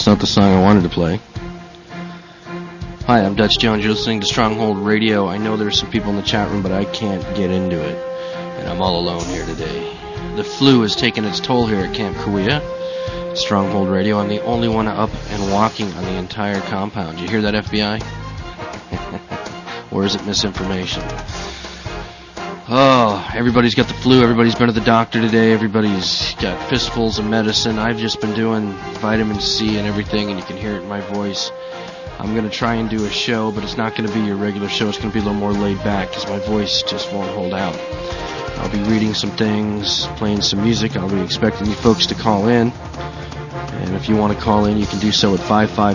That's not the song I wanted to play. Hi, I'm Dutch Jones. You're listening to Stronghold Radio. I know there's some people in the chat room, but I can't get into it. And I'm all alone here today. The flu has taken its toll here at Camp Kauai. Stronghold Radio. I'm the only one up and walking on the entire compound. You hear that, FBI? Or is it misinformation? Oh, everybody's got the flu. Everybody's been to the doctor today. Everybody's got fistfuls of medicine. I've just been doing vitamin C and everything, and you can hear it in my voice. I'm going to try and do a show, but it's not going to be your regular show. It's going to be a little more laid back because my voice just won't hold out. I'll be reading some things, playing some music. I'll be expecting you folks to call in. And if you want to call in, you can do so at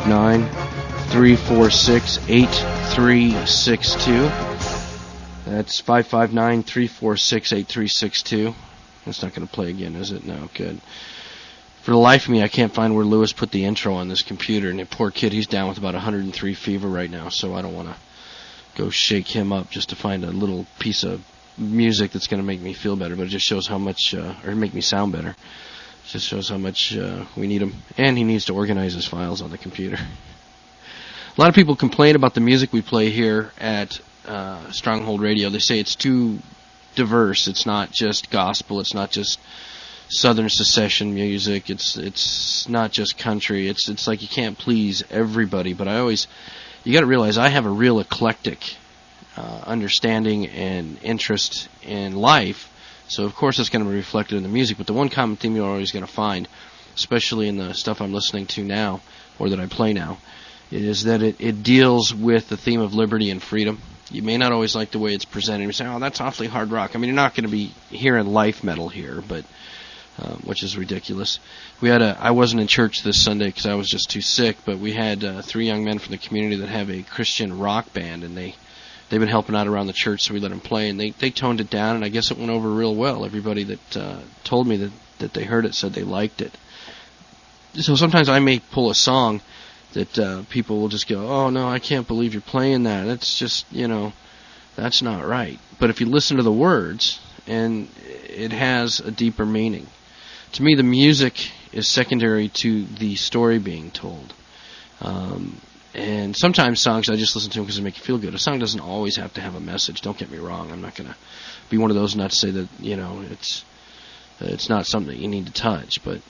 559-346-8362. That's 559-346-8362. That's not going to play again, is it? No, good. For the life of me, I can't find where Lewis put the intro on this computer. And the poor kid, he's down with about 103 fever right now, so I don't want to go shake him up just to find a little piece of music that's going to make me feel better. But it just shows how much, or make me sound better. It just shows how much we need him. And he needs to organize his files on the computer. A lot of people complain about the music we play here at Stronghold Radio. They say it's too diverse. It's not just gospel. It's not just Southern secession music. It's not just country. It's like you can't please everybody. But you got to realize I have a real eclectic understanding and interest in life. So of course it's going to be reflected in the music. But the one common theme you're always going to find, especially in the stuff I'm listening to now or that I play now, is that it deals with the theme of liberty and freedom. You may not always like the way it's presented. You say, oh, that's awfully hard rock. I mean, you're not going to be hearing life metal here, but which is ridiculous. I wasn't in church this Sunday because I was just too sick, but we had 3 young men from the community that have a Christian rock band, and they've been helping out around the church, so we let them play, and they toned it down, and I guess it went over real well. Everybody that told me that they heard it said they liked it. So sometimes I may pull a song that people will just go, oh, no, I can't believe you're playing that. That's just, that's not right. But if you listen to the words, and it has a deeper meaning. To me, the music is secondary to the story being told. And sometimes songs, I just listen to them because they make you feel good. A song doesn't always have to have a message. Don't get me wrong. I'm not going to be one of those not to say that, it's not something that you need to touch. But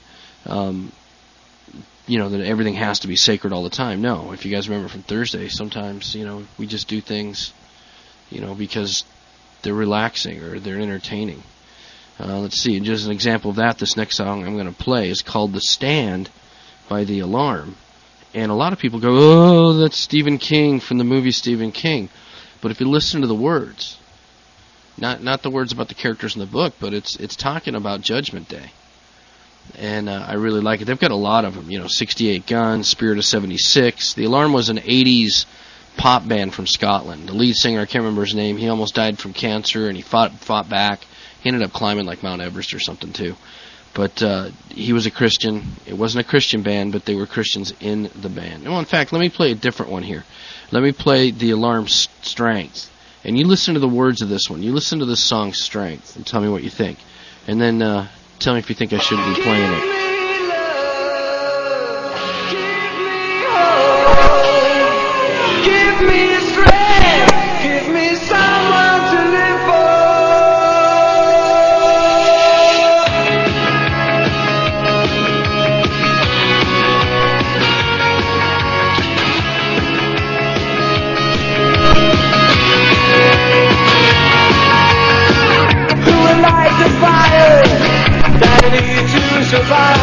that everything has to be sacred all the time. No, if you guys remember from Thursday, sometimes, we just do things, because they're relaxing or they're entertaining. Let's see, just an example of that, this next song I'm going to play is called The Stand by The Alarm. And a lot of people go, oh, that's Stephen King from the movie Stephen King. But if you listen to the words, not the words about the characters in the book, but it's talking about Judgment Day. And I really like it. They've got a lot of them, 68 Guns, Spirit of 76. The Alarm was an 80s pop band from Scotland. The lead singer, I can't remember his name, he almost died from cancer, and he fought back. He ended up climbing like Mount Everest or something, too. But he was a Christian. It wasn't a Christian band, but they were Christians in the band. Well, in fact, let me play a different one here. Let me play The Alarm's Strength. And you listen to the words of this one. You listen to this song, Strength, and tell me what you think. And then tell me if you think I shouldn't be playing it. Give me strength, give me someone to live for. Who will light the fire that I need to survive?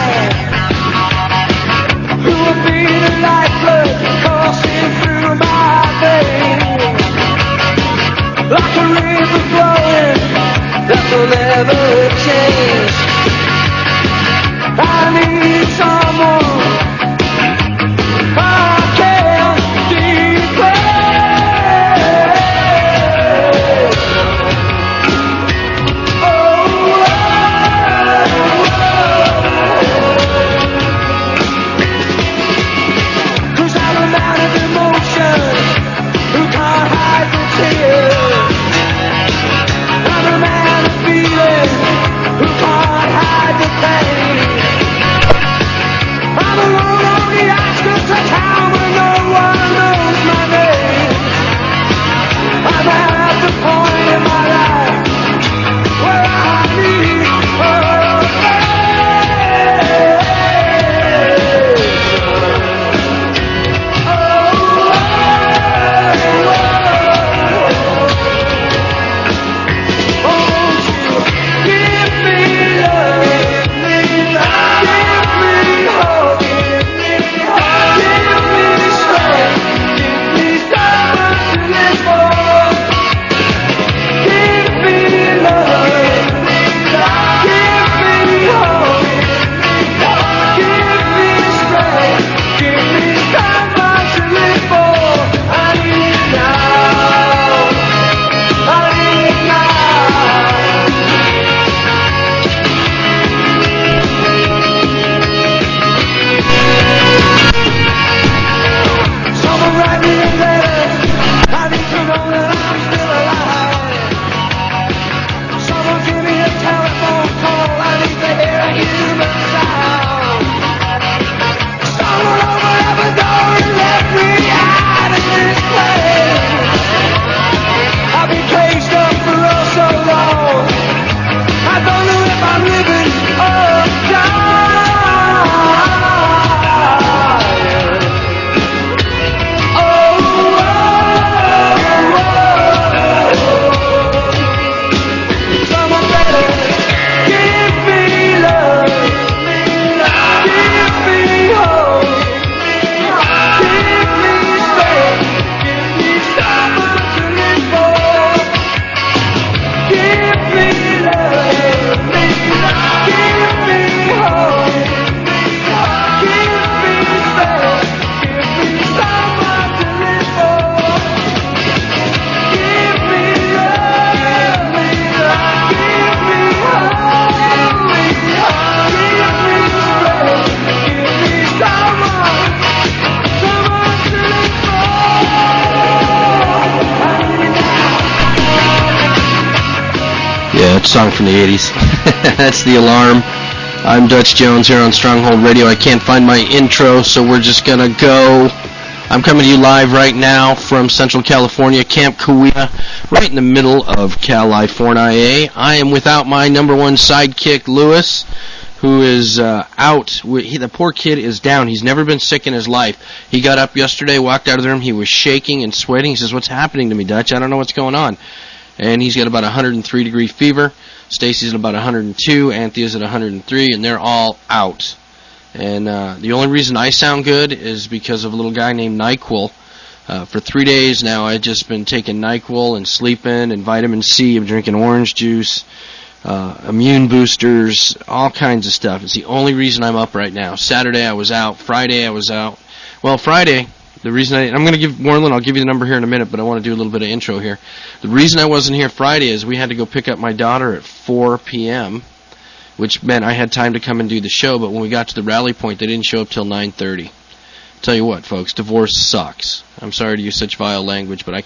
it's a song from the 80s. That's The Alarm. I'm Dutch Jones here on Stronghold Radio. I can't find my intro, so we're just going to go. I'm coming to you live right now from Central California, Camp Cahuilla, right in the middle of California. I am without my number one sidekick, Lewis, who is out. The poor kid is down. He's never been sick in his life. He got up yesterday, walked out of the room. He was shaking and sweating. He says, "What's happening to me, Dutch? I don't know what's going on." And he's got about 103-degree fever. Stacy's at about 102. Anthea's at 103, and they're all out. And the only reason I sound good is because of a little guy named NyQuil. For 3 days now, I've just been taking NyQuil and sleeping and vitamin C. I'm drinking orange juice, immune boosters, all kinds of stuff. It's the only reason I'm up right now. Saturday I was out. Friday I was out. Well, Friday, the reason I'm going to give Warren, I'll give you the number here in a minute, but I want to do a little bit of intro here. The reason I wasn't here Friday is we had to go pick up my daughter at 4 p.m., which meant I had time to come and do the show, but when we got to the rally point, they didn't show up till 9:30. Tell you what, folks, divorce sucks. I'm sorry to use such vile language, but I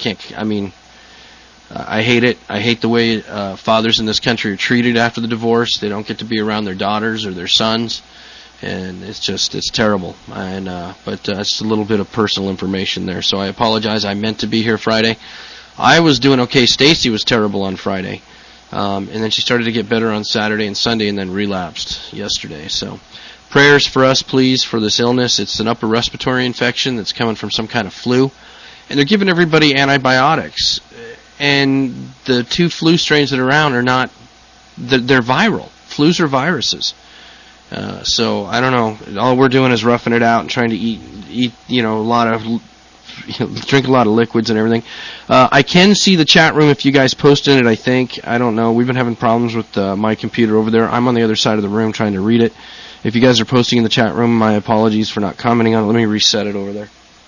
hate it. I hate the way fathers in this country are treated after the divorce. They don't get to be around their daughters or their sons, and it's terrible. But it's a little bit of personal information there, so I apologize. I meant to be here Friday. I was doing okay. Stacy was terrible on Friday. And then she started to get better on Saturday and Sunday and then relapsed yesterday. So prayers for us, please, for this illness. It's an upper respiratory infection that's coming from some kind of flu. And they're giving everybody antibiotics. And the two flu strains that are around are not, they're viral. Flus are viruses. So I don't know. All we're doing is roughing it out and trying to eat drink a lot of liquids and everything. I can see the chat room if you guys post in it, I think. I don't know. We've been having problems with my computer over there. I'm on the other side of the room trying to read it. If you guys are posting in the chat room, my apologies for not commenting on it. Let me reset it over there.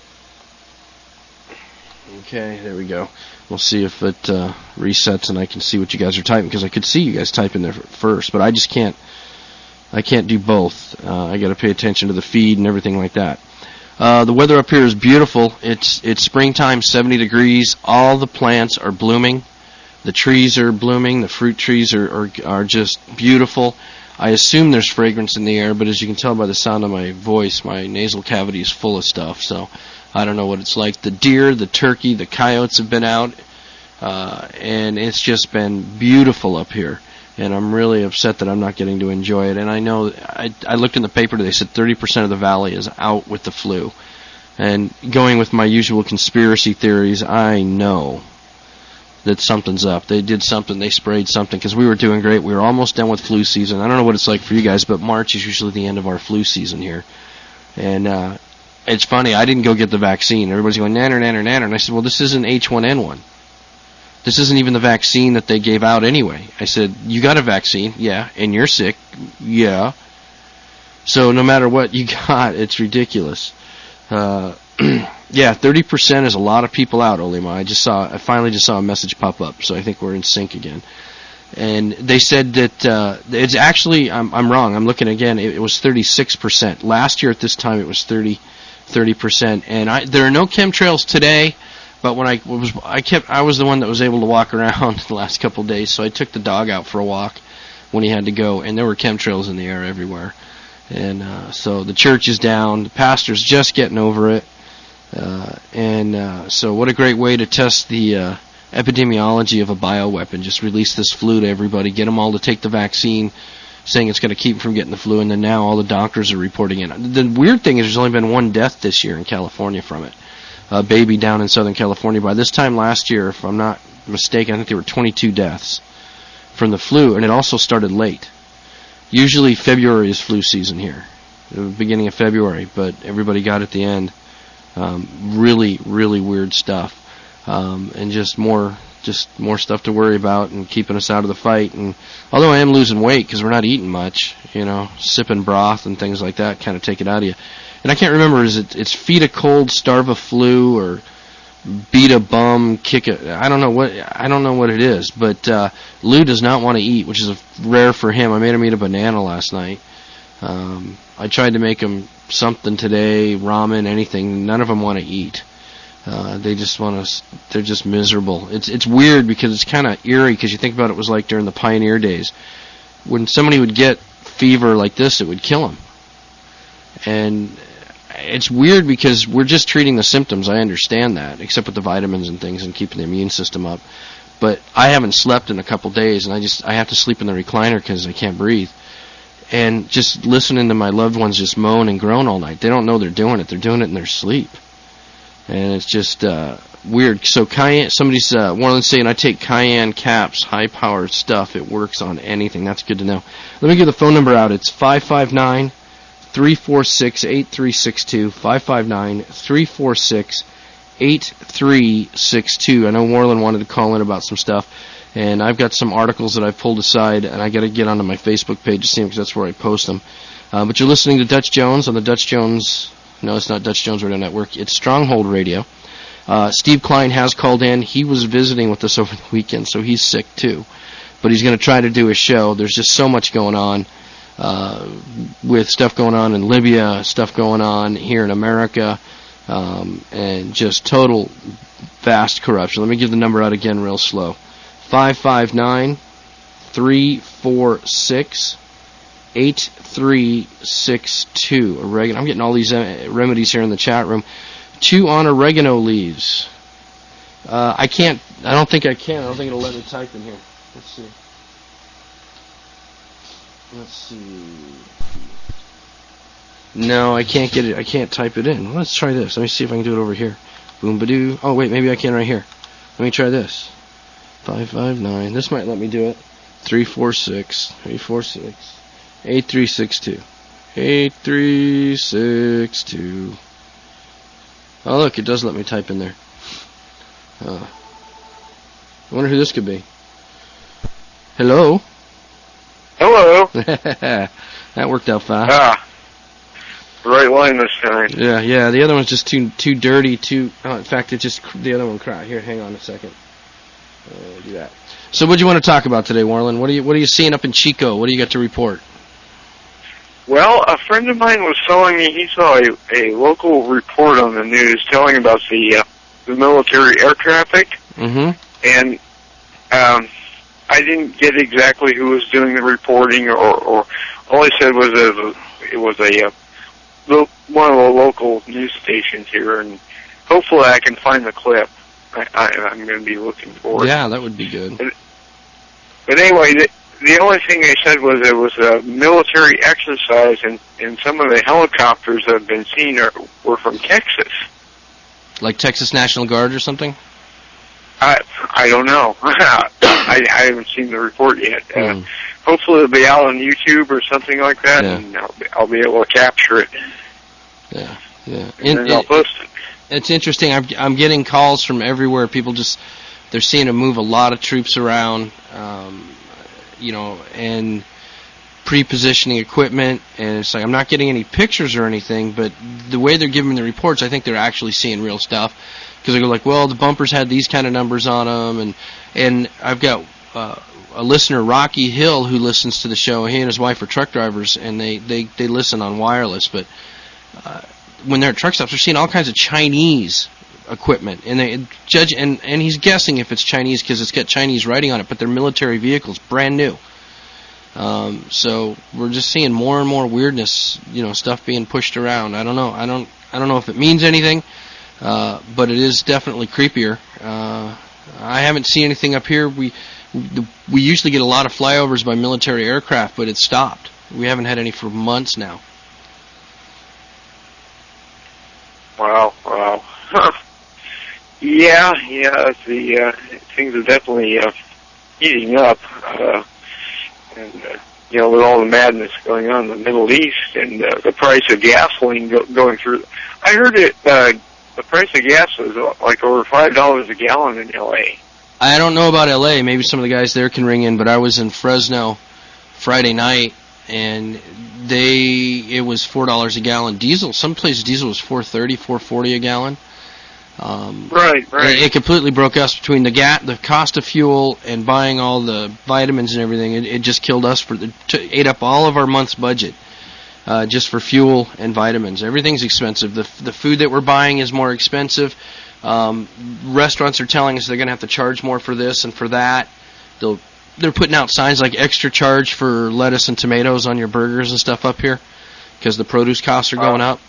Okay, there we go. We'll see if it resets and I can see what you guys are typing, because I could see you guys typing there first, but I just can't. I can't do both. I got to pay attention to the feed and everything like that. The weather up here is beautiful. It's springtime, 70 degrees. All the plants are blooming. The trees are blooming. The fruit trees are just beautiful. I assume there's fragrance in the air, but as you can tell by the sound of my voice, my nasal cavity is full of stuff, so I don't know what it's like. The deer, the turkey, the coyotes have been out, and it's just been beautiful up here. And I'm really upset that I'm not getting to enjoy it. And I know, I looked in the paper, they said 30% of the valley is out with the flu. And going with my usual conspiracy theories, I know that something's up. They did something, they sprayed something, because we were doing great. We were almost done with flu season. I don't know what it's like for you guys, but March is usually the end of our flu season here. And it's funny, I didn't go get the vaccine. Everybody's going, nanner, nanner, nanner. And I said, well, this isn't H1N1. This isn't even the vaccine that they gave out anyway. I said, you got a vaccine? Yeah. And you're sick? Yeah. So no matter what you got, it's ridiculous. Yeah, 30% is a lot of people out, Olima. I finally just saw a message pop up, so I think we're in sync again. And they said that it's actually, I'm wrong. I'm looking again. It was 36%. Last year at this time, it was 30%. And there are no chemtrails today. But when I was the one that was able to walk around the last couple of days, so I took the dog out for a walk when he had to go, and there were chemtrails in the air everywhere. And so the church is down, the pastor's just getting over it, so what a great way to test the epidemiology of a bioweapon. Just release this flu to everybody, get them all to take the vaccine, saying it's going to keep them from getting the flu, and then now all the doctors are reporting it. The weird thing is there's only been one death this year in California from it. A baby down in Southern California. By this time last year, if I'm not mistaken, I think there were 22 deaths from the flu, and it also started late. Usually February is flu season here, the beginning of February, but everybody got at the end. Really, really weird stuff, and just more stuff to worry about and keeping us out of the fight. And although I am losing weight because we're not eating much, sipping broth and things like that kind of take it out of you. And I can't remember, it's feed a cold, starve a flu, or beat a bum, kick a, I don't know what it is, but Lou does not want to eat, which is rare for him. I made him eat a banana last night. I tried to make him something today, ramen, anything. None of them want to eat. They just want to. They're just miserable. It's weird because it's kind of eerie because you think about it was like during the pioneer days when somebody would get fever like this, it would kill them. And it's weird because we're just treating the symptoms. I understand that, except with the vitamins and things and keeping the immune system up. But I haven't slept in a couple days, and I have to sleep in the recliner because I can't breathe. And just listening to my loved ones just moan and groan all night. They don't know they're doing it. They're doing it in their sleep. And it's just weird. So cayenne, somebody's one of them saying I take cayenne caps, high-powered stuff. It works on anything. That's good to know. Let me give the phone number out. It's 559-346-8362. 559-346-8362. I know Warland wanted to call in about some stuff, and I've got some articles that I've pulled aside, and I got to get onto my Facebook page to see them because that's where I post them. But you're listening to Dutch Jones on the Dutch Jones. No, it's not Dutch Jones Radio Network. It's Stronghold Radio. Steve Klein has called in. He was visiting with us over the weekend, so he's sick too. But he's going to try to do a show. There's just so much going on with stuff going on in Libya, stuff going on here in America, and just total vast corruption. Let me give the number out again real slow. 559-346-8362. Oregano. I'm getting all these remedies here in the chat room. 2 on oregano leaves. I don't think I can. I don't think it'll let me type in here. Let's see. No, I can't get it. I can't type it in. Let's try this. Let me see if I can do it over here. Boom ba-doo. Oh, wait, maybe I can right here. Let me try this. 559. This might let me do it. 346-8362. 8362. Oh, look, it does let me type in there. I wonder who this could be. Hello? Hello. That worked out fast. Right line this time. Yeah. The other one's just too dirty. In fact, it just the other one cried. Here, hang on a second. Do that. So, what do you want to talk about today, Warland? What are you seeing up in Chico? What do you got to report? Well, a friend of mine was telling me he saw a local report on the news telling about the military air traffic. Mm-hmm. And I didn't get exactly who was doing the reporting, or all I said was it was one of the local news stations here, and hopefully I can find the clip. I'm going to be looking for it. Yeah, that would be good. But anyway, the only thing they said was it was a military exercise, and some of the helicopters that have been seen were from Texas. Like Texas National Guard or something? I don't know. I haven't seen the report yet. Hopefully it'll be out on YouTube or something like that, and I'll be able to capture it. Yeah. And then I'll post it. It's interesting. I'm getting calls from everywhere. People they're seeing them move a lot of troops around, and pre-positioning equipment. And it's like I'm not getting any pictures or anything, but the way they're giving the reports, I think they're actually seeing real stuff. Because they go like, well, the bumpers had these kind of numbers on them, and I've got a listener, Rocky Hill, who listens to the show. He and his wife are truck drivers, and they listen on wireless, but when they're at truck stops, they're seeing all kinds of Chinese equipment, and they judge, and he's guessing if it's Chinese because it's got Chinese writing on it, but they're military vehicles, brand new. So we're just seeing more and more weirdness, stuff being pushed around. I don't know. I don't know if it means anything, but it is definitely creepier. I haven't seen anything up here. We usually get a lot of flyovers by military aircraft, but it's stopped. We haven't had any for months now. Wow. Yeah, the things are definitely heating up, and with all the madness going on in the Middle East and the price of gasoline going through. I heard the price of gas was like over $5 a gallon in L.A. I don't know about L.A. Maybe some of the guys there can ring in, but I was in Fresno Friday night, and it was $4 a gallon. Diesel, some places diesel was $4.30, $4.40 a gallon. Right. It completely broke us between the cost of fuel and buying all the vitamins and everything. It just killed us ate up all of our month's budget just for fuel and vitamins. Everything's expensive. The food that we're buying is more expensive. Restaurants are telling us they're going to have to charge more for this and for that. They're putting out signs like extra charge for lettuce and tomatoes on your burgers and stuff up here because the produce costs are going up.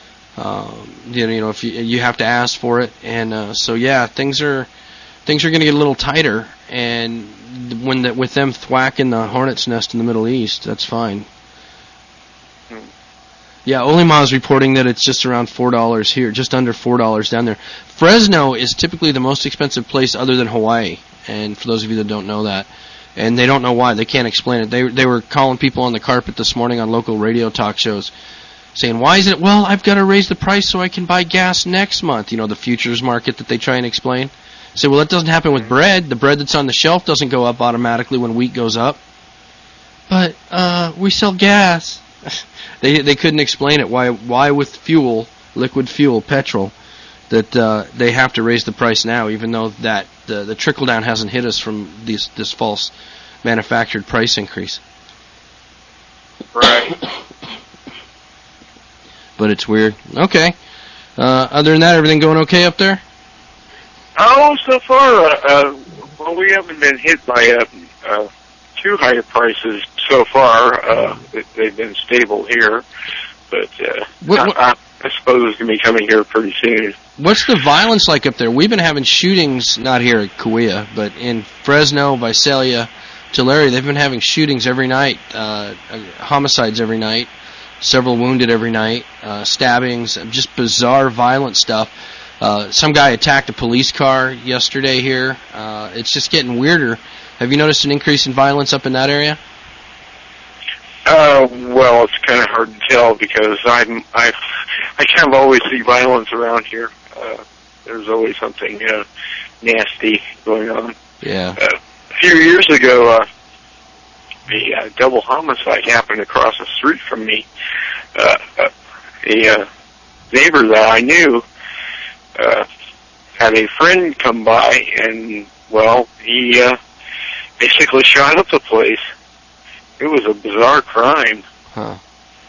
If you have to ask for it, and things are going to get a little tighter. And with them thwacking the hornet's nest in the Middle East, that's fine. Yeah, Olima's reporting that it's just around $4 here, just under $4 down there. Fresno is typically the most expensive place other than Hawaii, and for those of you that don't know that, and they don't know why, they can't explain it. They were calling people on the carpet this morning on local radio talk shows, saying, why is it, well, I've got to raise the price so I can buy gas next month, the futures market that they try and explain. Say, well, that doesn't happen with bread. The bread that's on the shelf doesn't go up automatically when wheat goes up. But we sell gas. They couldn't explain it. Why with fuel, liquid fuel, petrol, that they have to raise the price now, even though that the trickle down hasn't hit us from this false manufactured price increase. Right. But it's weird. Okay. Other than that, everything going okay up there? Oh, so far, we haven't been hit by too high prices so far. They've been stable here, but I suppose it's going to be coming here pretty soon. What's the violence like up there? We've been having shootings, not here at Kauai, but in Fresno, Visalia, Tulare. They've been having shootings every night, homicides every night, several wounded every night, stabbings, just bizarre, violent stuff. Some guy attacked a police car yesterday here. It's just getting weirder. Have you noticed an increase in violence up in that area? Well, it's kind of hard to tell because I kind of always see violence around here. There's always something nasty going on. Yeah. A few years ago, a double homicide happened across the street from me. A neighbor that I knew had a friend come by, and, well, he basically shot up the place. It was a bizarre crime. Huh.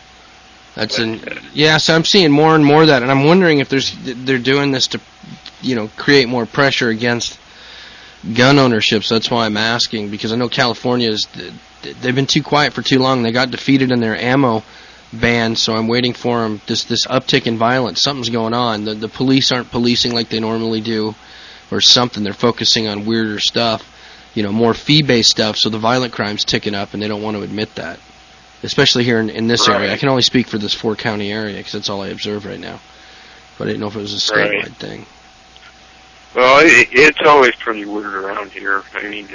So I'm seeing more and more of that, and I'm wondering if they're doing this to, create more pressure against gun ownership. So that's why I'm asking, because I know they've been too quiet for too long. They got defeated in their ammo ban, so I'm waiting for them. This uptick in violence, something's going on. The police aren't policing like they normally do, or something. They're focusing on weirder stuff, more fee-based stuff, so the violent crime's ticking up, and they don't want to admit that, especially here in this area. I can only speak for this 4-county area, because that's all I observe right now. But I didn't know if it was a statewide thing. Well, it's always pretty weird around here. I mean,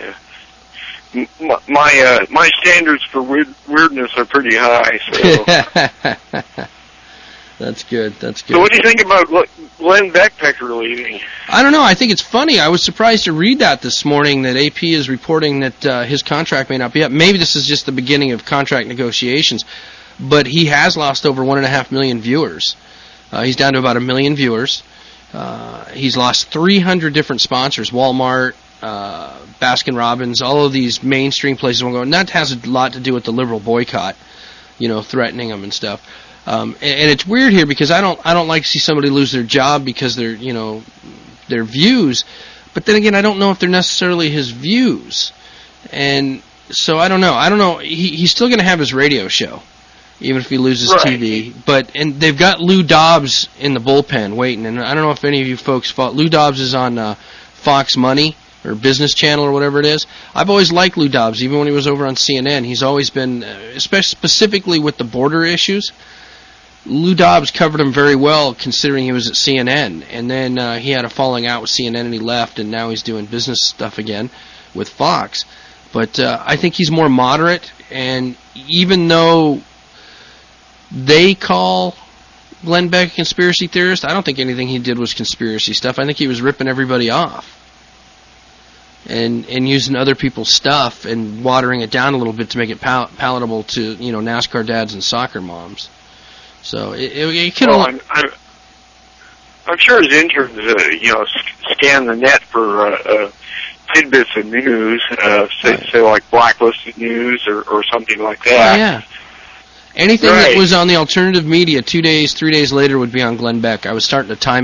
my standards for weirdness are pretty high, so... That's good. So what do you think about Glenn Beckpecker leaving? I don't know. I think it's funny. I was surprised to read that this morning, that AP is reporting that his contract may not be up. Maybe this is just the beginning of contract negotiations, but he has lost over 1.5 million viewers. He's down to about 1 million viewers. He's lost 300 different sponsors, Walmart, Baskin-Robbins, all of these mainstream places won't go. And that has a lot to do with the liberal boycott, threatening them and stuff. And it's weird here because I don't like to see somebody lose their job because their views, but then again I don't know if they're necessarily his views, and so I don't know. He's still going to have his radio show, even if he loses TV. And they've got Lou Dobbs in the bullpen waiting, and I don't know if any of you folks thought Lou Dobbs is on Fox Money or Business Channel or whatever it is. I've always liked Lou Dobbs, even when he was over on CNN. He's always been, specifically with the border issues. Lou Dobbs covered him very well, considering he was at CNN. And then he had a falling out with CNN, and he left, and now he's doing business stuff again with Fox. But I think he's more moderate, and even though they call Glenn Beck a conspiracy theorist, I don't think anything he did was conspiracy stuff. I think he was ripping everybody off and using other people's stuff and watering it down a little bit to make it palatable to NASCAR dads and soccer moms. So it could. Well, I'm sure his interns, scan the net for tidbits of news, say like blacklisted news or something like that. Oh, yeah. Anything that was on the alternative media 2 days, 3 days later would be on Glenn Beck. I was starting to time it.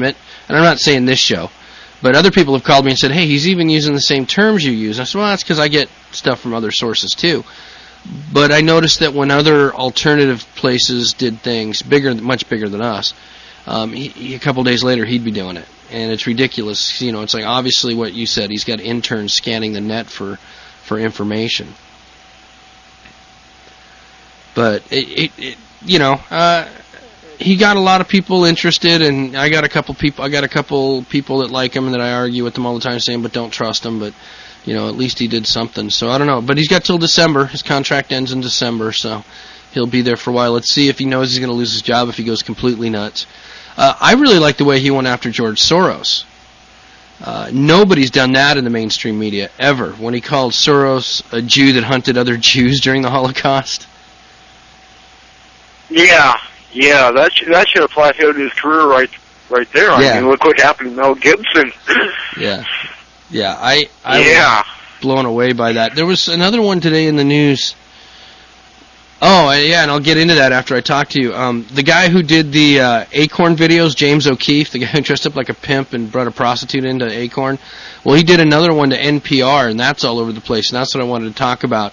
And I'm not saying this show, but other people have called me and said, hey, he's even using the same terms you use. And I said, well, that's because I get stuff from other sources, too. But I noticed that when other alternative places did things much bigger than us, a couple days later he'd be doing it. And it's ridiculous. You know, it's like obviously what you said. He's got interns scanning the net for information. But he got a lot of people interested, and I got a couple people that like him and that I argue with them all the time, saying, but don't trust him. But you know, at least he did something. So I don't know. But he's got till December. His contract ends in December, so he'll be there for a while. Let's see if he knows he's going to lose his job if he goes completely nuts. I really like the way he went after George Soros. Nobody's done that in the mainstream media ever. When he called Soros a Jew that hunted other Jews during the Holocaust. Yeah, that should apply to his career right there. I mean, look what happened to Mel Gibson. Yeah, I was blown away by that. There was another one today in the news. Oh, yeah, and I'll get into that after I talk to you. The guy who did the Acorn videos, James O'Keefe, the guy who dressed up like a pimp and brought a prostitute into Acorn, well, he did another one to NPR, and that's all over the place, and that's what I wanted to talk about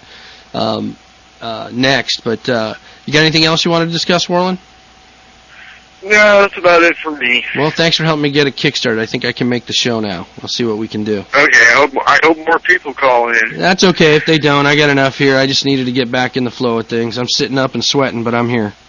next. But you got anything else you want to discuss, Warland? No, that's about it for me. Well, thanks for helping me get a kickstart. I think I can make the show now. We'll see what we can do. Okay, I hope more people call in. That's okay if they don't. I got enough here. I just needed to get back in the flow of things. I'm sitting up and sweating, but I'm here.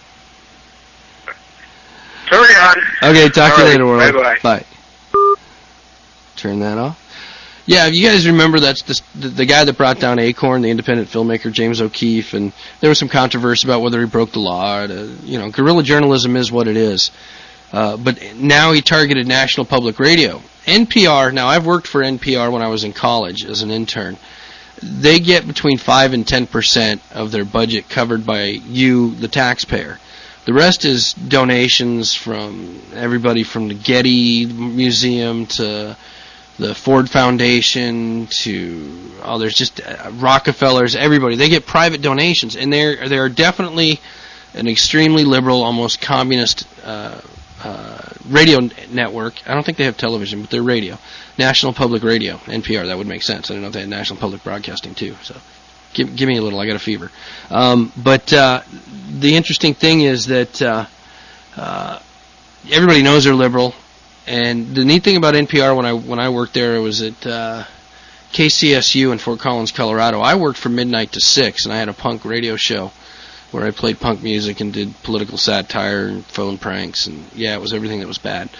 Carry on. Okay, talk to you later, Warland. Bye-bye. Bye. Turn that off. Yeah, if you guys remember, that's the guy that brought down Acorn, the independent filmmaker, James O'Keefe, and there was some controversy about whether he broke the law. Guerrilla journalism is what it is. But now he targeted National Public Radio. NPR, now I've worked for NPR when I was in college as an intern. They get between 5 and 10% of their budget covered by you, the taxpayer. The rest is donations from everybody from the Getty Museum to the Ford Foundation to there's just Rockefellers, everybody. They get private donations, and they are definitely an extremely liberal, almost communist radio network. I don't think they have television, but they're radio. National Public Radio, NPR. That would make sense. I don't know if they had National Public Broadcasting too. So give me a little. I got a fever. But the interesting thing is that everybody knows they're liberal. And the neat thing about NPR when I worked there, it was at KCSU in Fort Collins, Colorado. I worked from midnight to 6, and I had a punk radio show where I played punk music and did political satire and phone pranks, and it was everything that was bad.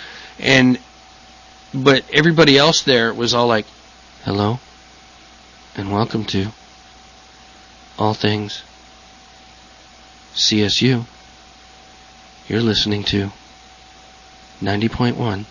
But everybody else there was all like, hello, and welcome to All Things CSU. You're listening to 90.1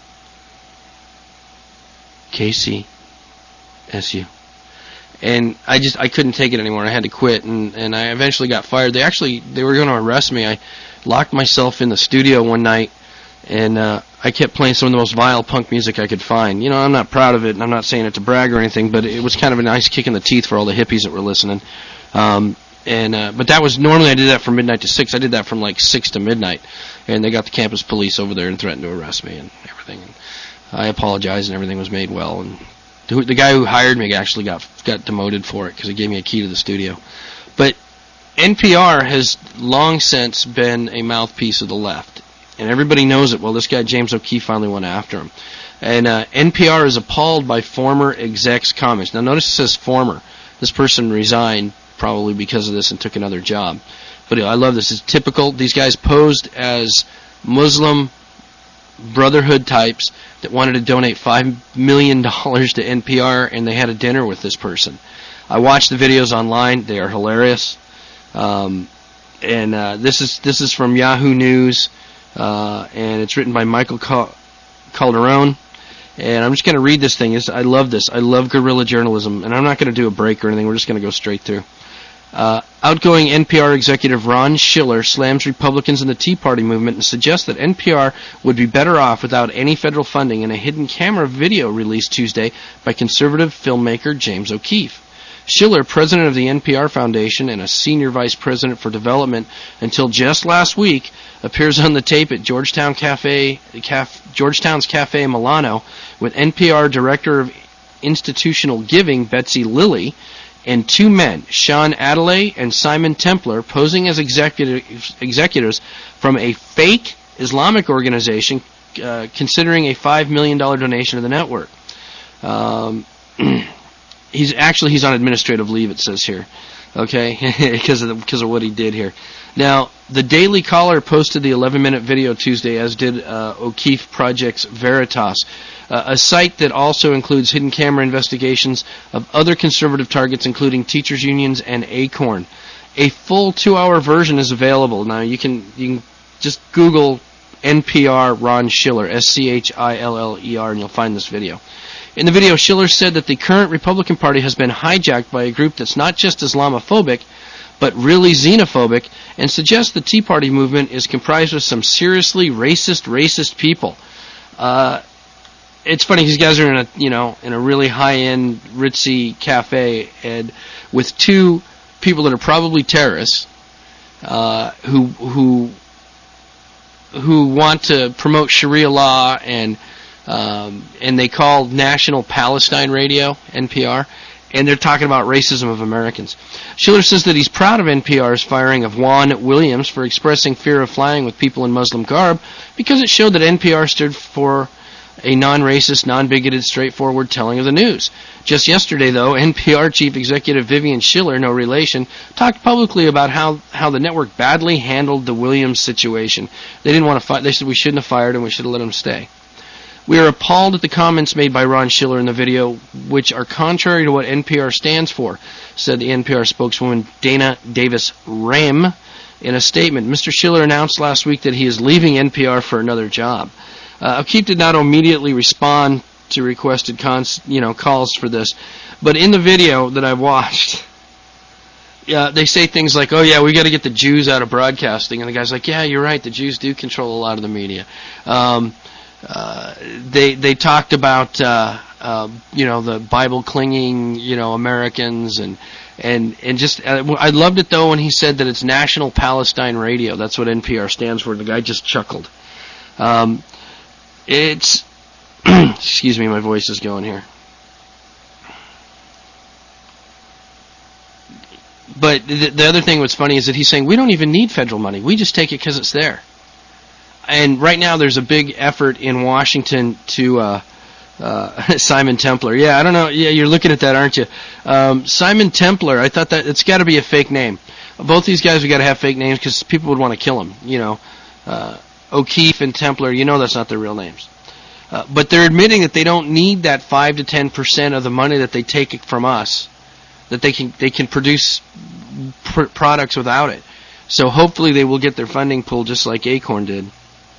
KCSU. And I couldn't take it anymore. I had to quit, and I eventually got fired. They were going to arrest me. I locked myself in the studio one night, and I kept playing some of the most vile punk music I could find. You know, I'm not proud of it, and I'm not saying it to brag or anything, but it was kind of a nice kick in the teeth for all the hippies that were listening. But that was, normally I did that from midnight to 6. I did that from like 6 to midnight, and they got the campus police over there and threatened to arrest me and everything. And I apologized, and everything was made well. And the guy who hired me actually got demoted for it because he gave me a key to the studio. But NPR has long since been a mouthpiece of the left, and everybody knows it. Well, this guy James O'Keefe finally went after him. And NPR is appalled by former execs' comments. Now notice it says former. This person resigned probably because of this and took another job. But I love this. It's typical. These guys posed as Muslim Brotherhood types that wanted to donate $5 million to NPR, and they had a dinner with this person. I watched the videos online. They are hilarious. This is from Yahoo News, and it's written by Michael Calderon. And I'm just going to read this thing. I love this. I love guerrilla journalism, and I'm not going to do a break or anything. We're just going to go straight through. Outgoing NPR executive Ron Schiller slams Republicans in the Tea Party movement and suggests that NPR would be better off without any federal funding in a hidden camera video released Tuesday by conservative filmmaker James O'Keefe. Schiller, president of the NPR Foundation and a senior vice president for development until just last week, appears on the tape at Georgetown's Cafe Milano with NPR Director of Institutional Giving, Betsy Lilly, and two men, Sean Adelaide and Simon Templar, posing as executives from a fake Islamic organization considering a $5 million donation to the network. He's on administrative leave, it says here, okay, because of what he did here. Now, the Daily Caller posted the 11-minute video Tuesday, as did O'Keefe Project's Veritas, a site that also includes hidden camera investigations of other conservative targets, including teachers' unions and Acorn. A full 2-hour version is available. Now, you can just Google NPR Ron Schiller, SCHILLER, and you'll find this video. In the video, Schiller said that the current Republican Party has been hijacked by a group that's not just Islamophobic, but really xenophobic, and suggests the Tea Party movement is comprised of some seriously racist people. It's funny, these guys are in a really high-end, ritzy cafe, and with two people that are probably terrorists, who want to promote Sharia law, and they call National Palestine Radio, NPR, and they're talking about racism of Americans. Schiller says that he's proud of NPR's firing of Juan Williams for expressing fear of flying with people in Muslim garb, because it showed that NPR stood for a non-racist, non-bigoted, straightforward telling of the news. Just yesterday, though, NPR chief executive Vivian Schiller, no relation, talked publicly about how the network badly handled the Williams situation. They didn't want to fire. They said we shouldn't have fired him. We should have let him stay. We are appalled at the comments made by Ron Schiller in the video, which are contrary to what NPR stands for, said the NPR spokeswoman Dana Davis-Rehm in a statement. Mr. Schiller announced last week that he is leaving NPR for another job. O'Keefe did not immediately respond to requested calls for this, but in the video that I watched, they say things like, "Oh yeah, we got to get the Jews out of broadcasting," and the guy's like, "Yeah, you're right. The Jews do control a lot of the media." They talked about the Bible clinging Americans and just I loved it though when he said that it's National Palestine Radio. That's what NPR stands for. The guy just chuckled. It's excuse me, my voice is going here. But the other thing what's funny is that he's saying we don't even need federal money. We just take it because it's there. And right now there's a big effort in Washington to Simon Templar. Yeah, I don't know. Yeah, you're looking at that, aren't you? Simon Templar, I thought that it's got to be a fake name. Both these guys have got to have fake names because people would want to kill them. O'Keefe and Templar, that's not their real names. But they're admitting that they don't need that 5 to 10% of the money that they take from us, that they can produce products without it. So hopefully they will get their funding pool just like Acorn did.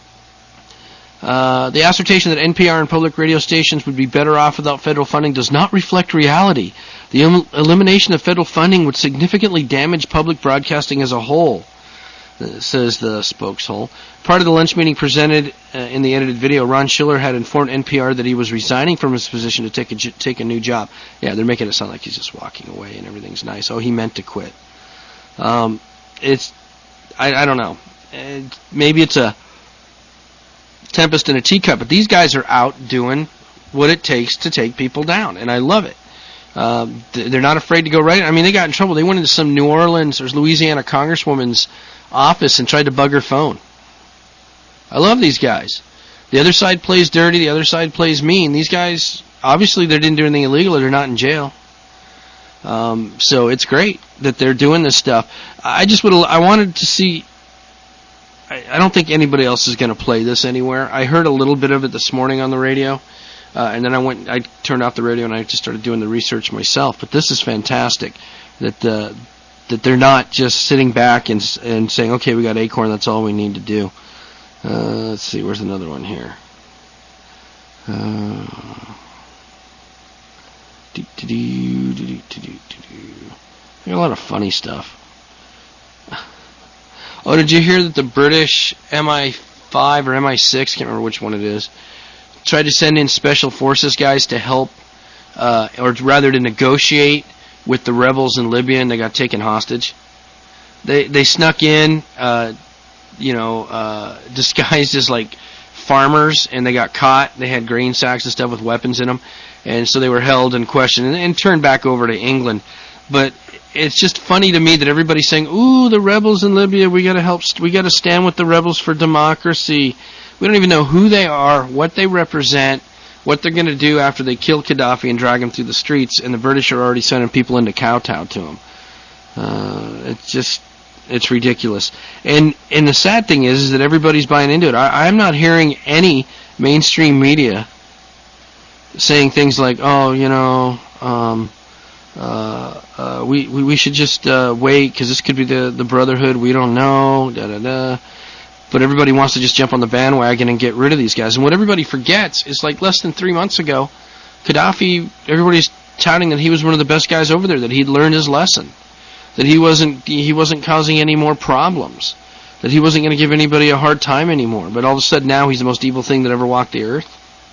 The assertion that NPR and public radio stations would be better off without federal funding does not reflect reality. The elimination of federal funding would significantly damage public broadcasting as a whole, says the spokeshole. Part of the lunch meeting presented in the edited video, Ron Schiller had informed NPR that he was resigning from his position to take a new job. Yeah, they're making it sound like he's just walking away and everything's nice. Oh, he meant to quit. I don't know. Maybe it's a tempest in a teacup, but these guys are out doing what it takes to take people down, and I love it. They're not afraid to go right. I mean, they got in trouble. They went into some New Orleans or Louisiana congresswoman's office and tried to bug her phone. I love these guys. The other side plays dirty. The other side plays mean. These guys, obviously, they didn't do anything illegal or they're not in jail. So it's great that they're doing this stuff. I wanted to see. I don't think anybody else is going to play this anywhere. I heard a little bit of it this morning on the radio, and then I turned off the radio and I just started doing the research myself. But this is fantastic that they're not just sitting back and saying, okay, we got Acorn, that's all we need to do. Let's see, where's another one here? I got a lot of funny stuff. Oh, did you hear that the British MI5 or MI6, can't remember which one it is, tried to send in special forces guys to help, or rather to negotiate with the rebels in Libya and they got taken hostage. They snuck in, disguised as like farmers, and they got caught. They had grain sacks and stuff with weapons in them, and so they were held and questioned and turned back over to England. But it's just funny to me that everybody's saying, "Ooh, the rebels in Libya, we got to stand with the rebels for democracy." We don't even know who they are, what they represent, what they're going to do after they kill Gaddafi and drag him through the streets, and the British are already sending people in to kowtow to him. It's ridiculous. And the sad thing is that everybody's buying into it. I'm not hearing any mainstream media saying things like, we should just wait because this could be the Brotherhood. We don't know. Da-da-da. But everybody wants to just jump on the bandwagon and get rid of these guys. And what everybody forgets is like less than 3 months ago, Gaddafi, everybody's touting that he was one of the best guys over there, that he'd learned his lesson, that he wasn't causing any more problems, that he wasn't going to give anybody a hard time anymore. But all of a sudden now he's the most evil thing that ever walked the earth.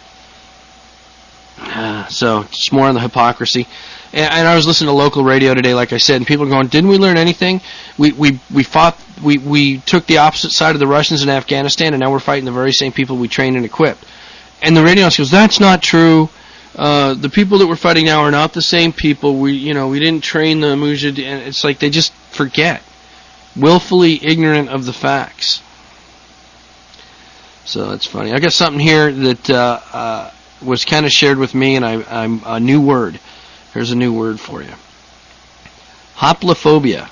So just more on the hypocrisy. And I was listening to local radio today, like I said, and people are going, "Didn't we learn anything? We took the opposite side of the Russians in Afghanistan, and now we're fighting the very same people we trained and equipped." And the radio announcer goes, "That's not true. The people that we're fighting now are not the same people. We didn't train the Mujahideen." And it's like they just forget, willfully ignorant of the facts. So that's funny. I got something here that was kind of shared with me, and I'm a new word. Here's a new word for you. Hoplophobia.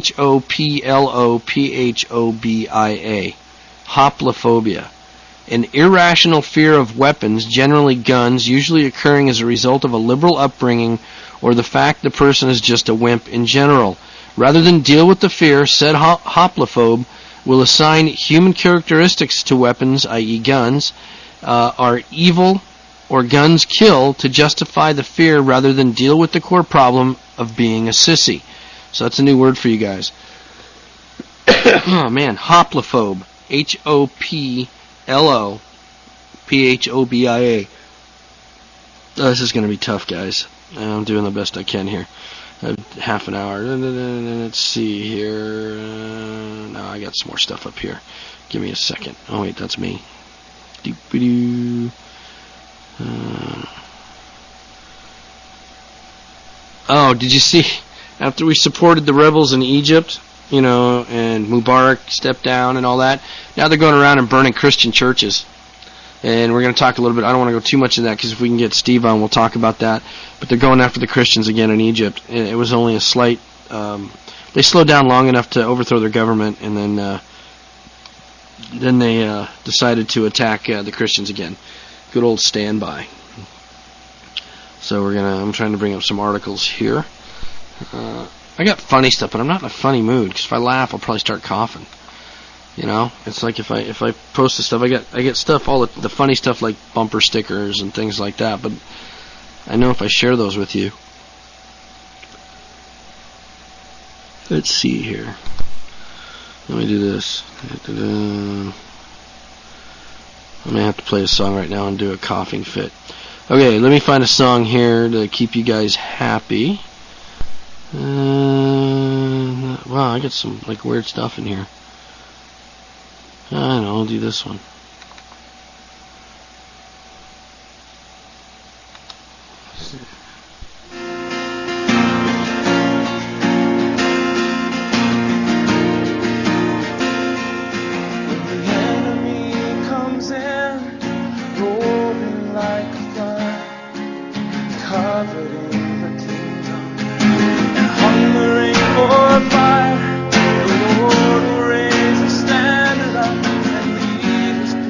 Hoplophobia. Hoplophobia. An irrational fear of weapons, generally guns, usually occurring as a result of a liberal upbringing or the fact the person is just a wimp in general. Rather than deal with the fear, said hoplophobe will assign human characteristics to weapons, i.e. guns, are evil or guns kill to justify the fear rather than deal with the core problem of being a sissy. So that's a new word for you guys. Oh man, hoplophobe. Hoplophobia. This is going to be tough, guys. I'm doing the best I can here. Half an hour. Let's see here. No, I got some more stuff up here. Give me a second. Oh wait, that's me. Doo-ba-doo. Did you see, after we supported the rebels in Egypt, and Mubarak stepped down and all that, now they're going around and burning Christian churches. And we're going to talk a little bit, I don't want to go too much into that, because if we can get Steve on, we'll talk about that. But they're going after the Christians again in Egypt. It was only a slight, they slowed down long enough to overthrow their government, and then they decided to attack the Christians again. Good old standby. So I'm trying to bring up some articles here. I got funny stuff, but I'm not in a funny mood, because if I laugh, I'll probably start coughing. It's like if I post the stuff, I get stuff, all the funny stuff like bumper stickers and things like that, but I know if I share those with you. Let's see here. Let me do this. I may have to play a song right now and do a coughing fit. Okay, let me find a song here to keep you guys happy. Wow, I got some weird stuff in here. I don't know, I'll do this one. Fire, the Lord will raise a standard up and lead his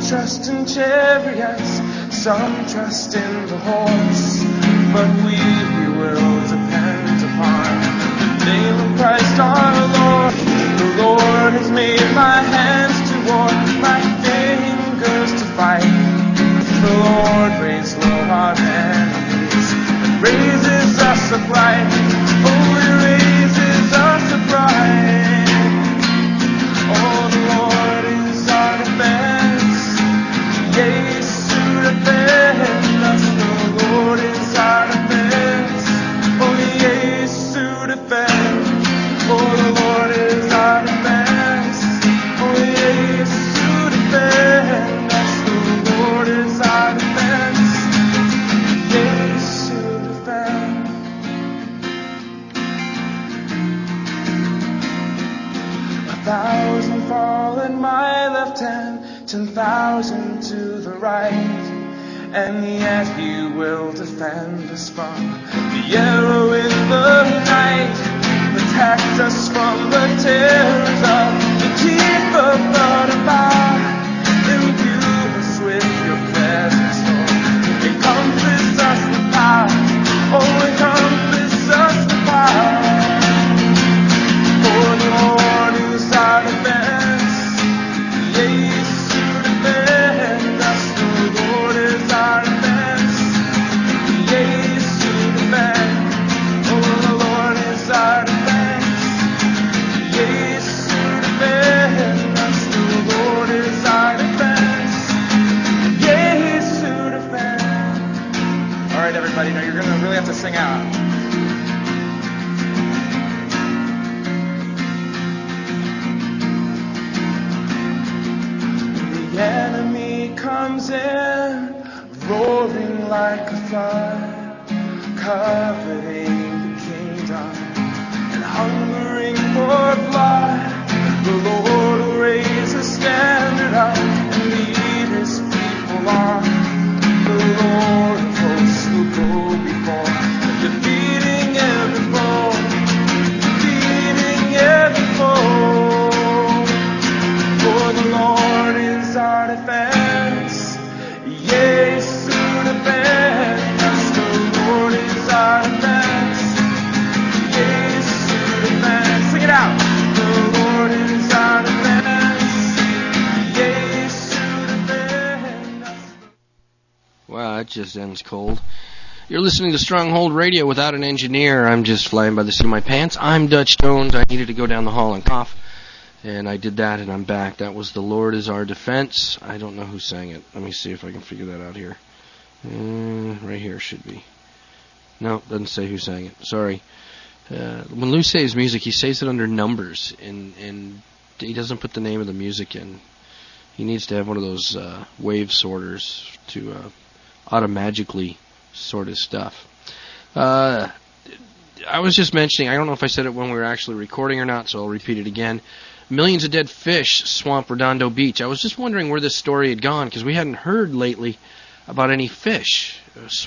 trust in chariots, some trust in the horse, but we will depend upon the name of Christ our Lord. The Lord has made my hands to war, my fingers to fight. The Lord raised low our enemies and raises us upright. Oh, He raises us upright. Oh, the Lord is our defense. Yes, to defend us. The Lord is our defense. Oh, yes, to defend. Oh, the Lord is our defense. Oh, yes, to defend us. The Lord is our defense. Yes, to defend. 1,000 fall at my left hand, 10,000 to the right, and yet He will defend us from the arrow in the night, protect us from the terrors of the keeper but about, imbue us with your presence, Lord, encompass us with power, oh, encompass us with power. For the Lord is our defense. Yes, to defend us. The Lord is our defense. Yes, to defend. Oh, the Lord is our defense. Yes, to defend us. The Lord is our defense. Yes, to defend. All right, everybody. Now you're going to really have to sing out. The enemy comes in, roaring like a flood, coveting the kingdom and hungering for blood. The Lord will raise a standard up and lead His people on. The Lord of hosts will go before, defeating every foe, defeating every foe. For the Lord is our defense. Yes, to defend us. The Lord is our defense. Yes, to defend. Sing it out. The Lord is our defense. Yes, to defend us. Wow, that just ends cold. You're listening to Stronghold Radio without an engineer. I'm just flying by the seat of my pants. I'm Dutch Jones. I needed to go down the hall and cough. And I did that, and I'm back. That was The Lord is Our Defense. I don't know who sang it. Let me see if I can figure that out here. Right here should be. No, doesn't say who sang it. Sorry. When Lou says music, he says it under numbers, and he doesn't put the name of the music in. He needs to have one of those wave sorters to automatically sort his stuff. I was just mentioning, I don't know if I said it when we were actually recording or not, so I'll repeat it again. Millions of dead fish swamp Redondo Beach. I was just wondering where this story had gone, because we hadn't heard lately about any fish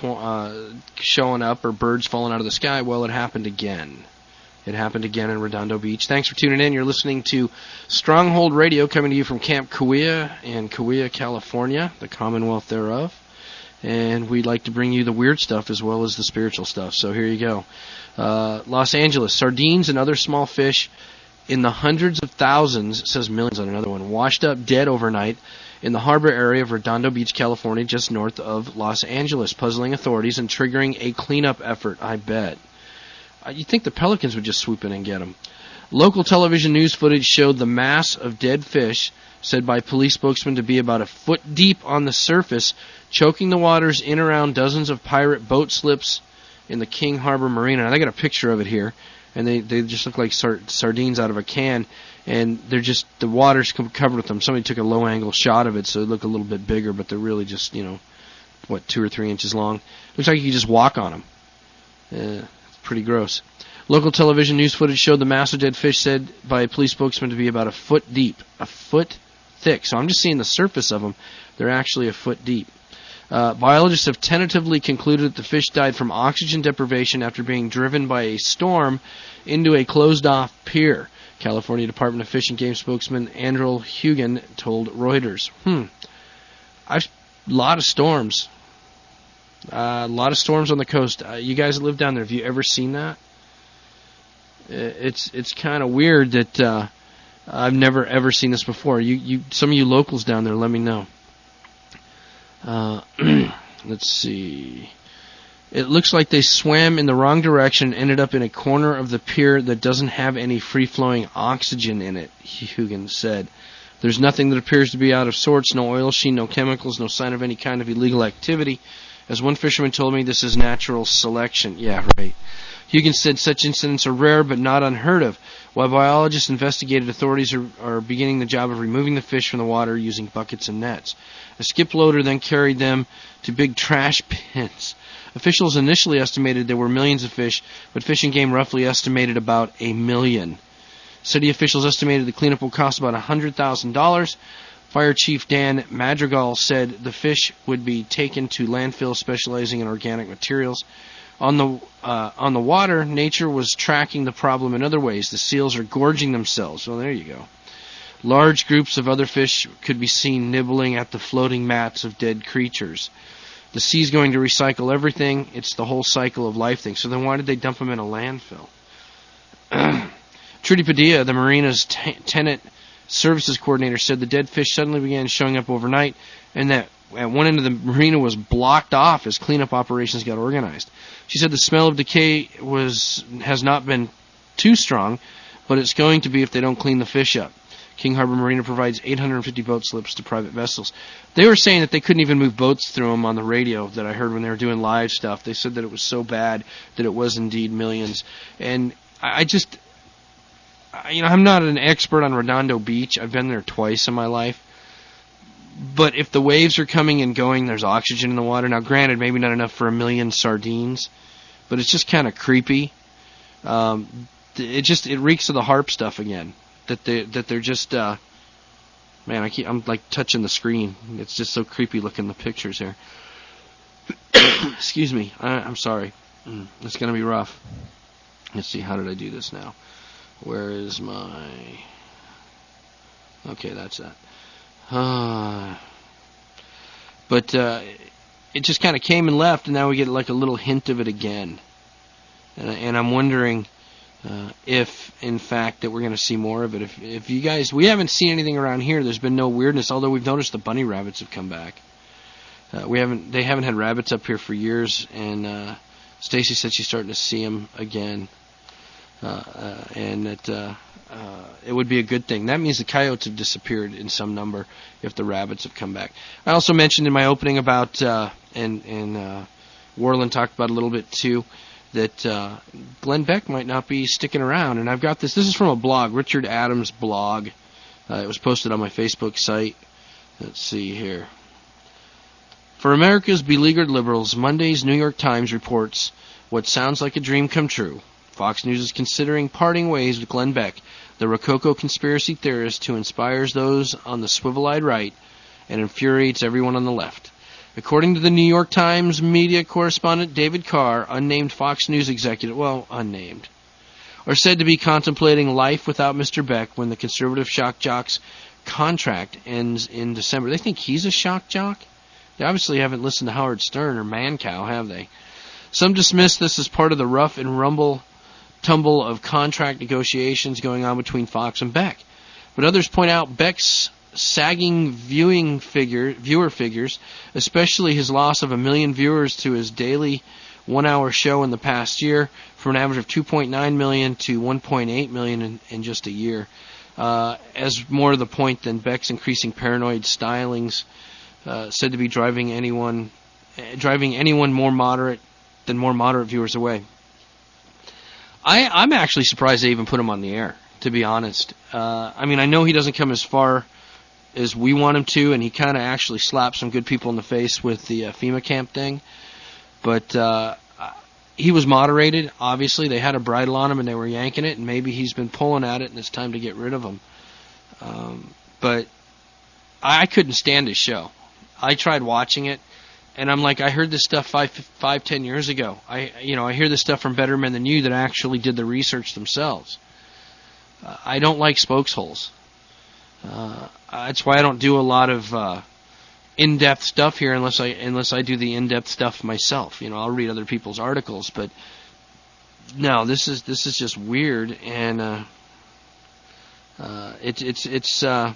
showing up or birds falling out of the sky. Well, it happened again. It happened again in Redondo Beach. Thanks for tuning in. You're listening to Stronghold Radio, coming to you from Camp Kauai in Kauai, California, the Commonwealth thereof. And we'd like to bring you the weird stuff as well as the spiritual stuff. So here you go. Los Angeles, sardines and other small fish in the hundreds of thousands, it says millions on another one, washed up dead overnight in the harbor area of Redondo Beach, California, just north of Los Angeles, puzzling authorities and triggering a cleanup effort, I bet. You'd think the Pelicans would just swoop in and get them. Local television news footage showed the mass of dead fish, said by police spokesman to be about a foot deep on the surface, choking the waters in around dozens of pirate boat slips in the King Harbor Marina. And I got a picture of it here, and they just look like sardines out of a can, and they're just, the water's covered with them. Somebody took a low-angle shot of it, so they look a little bit bigger, but they're really just, 2 or 3 inches long. Looks like you could just walk on them. It's pretty gross. Local television news footage showed the mass of dead fish, said by a police spokesman, to be about a foot deep, a foot thick. So I'm just seeing the surface of them. They're actually a foot deep. Biologists have tentatively concluded that the fish died from oxygen deprivation after being driven by a storm into a closed-off pier. California Department of Fish and Game spokesman Andrew Hugan told Reuters. A lot of storms. A lot of storms on the coast. You guys that live down there, have you ever seen that? It's kind of weird that I've never ever seen this before. Some of you locals down there, let me know. Let's see. It looks like they swam in the wrong direction and ended up in a corner of the pier that doesn't have any free-flowing oxygen in it, Huggins said. There's nothing that appears to be out of sorts, no oil sheen, no chemicals, no sign of any kind of illegal activity. As one fisherman told me, this is natural selection. Yeah, right. Huggins said such incidents are rare but not unheard of. While biologists investigated, authorities are beginning the job of removing the fish from the water using buckets and nets. A skip loader then carried them to big trash bins. Officials initially estimated there were millions of fish, but Fish and Game roughly estimated about 1 million. City officials estimated the cleanup will cost about $100,000. Fire Chief Dan Madrigal said the fish would be taken to landfills specializing in organic materials. On the water, nature was tracking the problem in other ways. The seals are gorging themselves. Well, there you go. Large groups of other fish could be seen nibbling at the floating mats of dead creatures. The sea's going to recycle everything. It's the whole cycle of life thing. So then why did they dump them in a landfill? Trudy Padilla, the marina's tenant services coordinator, said the dead fish suddenly began showing up overnight and that at one end of the marina was blocked off as cleanup operations got organized. She said the smell of decay has not been too strong, but it's going to be if they don't clean the fish up. King Harbor Marina provides 850 boat slips to private vessels. They were saying that they couldn't even move boats through them on the radio that I heard when they were doing live stuff. They said that it was so bad that it was indeed millions. And I'm not an expert on Redondo Beach. I've been there twice in my life. But if the waves are coming and going, there's oxygen in the water. Now, granted, maybe not enough for 1 million sardines, but it's just kind of creepy. It reeks of the harp stuff again. That they're just man, I'm like touching the screen. It's just so creepy looking, the pictures here. Excuse me. I'm sorry. It's gonna be rough. Let's see. How did I do this now? Where is my? Okay, that's that. But it just kind of came and left, and now we get like a little hint of it again. And I'm wondering. If, in fact, that we're going to see more of it. If you guys, we haven't seen anything around here. There's been no weirdness, although we've noticed the bunny rabbits have come back. They haven't had rabbits up here for years, and Stacy said she's starting to see them again, and that it would be a good thing. That means the coyotes have disappeared in some number if the rabbits have come back. I also mentioned in my opening about, and Warland talked about a little bit too, that Glenn Beck might not be sticking around. And I've got this. This is from a blog, Richard Adams' blog. It was posted on my Facebook site. Let's see here. For America's beleaguered liberals, Monday's New York Times reports what sounds like a dream come true. Fox News is considering parting ways with Glenn Beck, the Rococo conspiracy theorist who inspires those on the swivel-eyed right and infuriates everyone on the left. According to the New York Times media correspondent David Carr, unnamed Fox News executive, unnamed, are said to be contemplating life without Mr. Beck when the conservative shock jock's contract ends in December. They think he's a shock jock? They obviously haven't listened to Howard Stern or Mancow, have they? Some dismiss this as part of the rough and tumble of contract negotiations going on between Fox and Beck. But others point out Beck's sagging viewer figures, especially his loss of 1 million viewers to his daily 1-hour show in the past year, from an average of 2.9 million to 1.8 million in just a year, as more to the point than Beck's increasing paranoid stylings, said to be driving anyone more moderate viewers away. I'm actually surprised they even put him on the air, to be honest. I know he doesn't come as far as we want him to, and he kind of actually slapped some good people in the face with the FEMA camp thing. But he was moderated. Obviously, they had a bridle on him, and they were yanking it, and maybe he's been pulling at it, and it's time to get rid of him. But I couldn't stand his show. I tried watching it, and I'm like, I heard this stuff 10 years ago. I hear this stuff from better men than you that actually did the research themselves. I don't like spokesholes. That's why I don't do a lot of in-depth stuff here unless I do the in-depth stuff myself. I'll read other people's articles, but no, this is just weird, and it's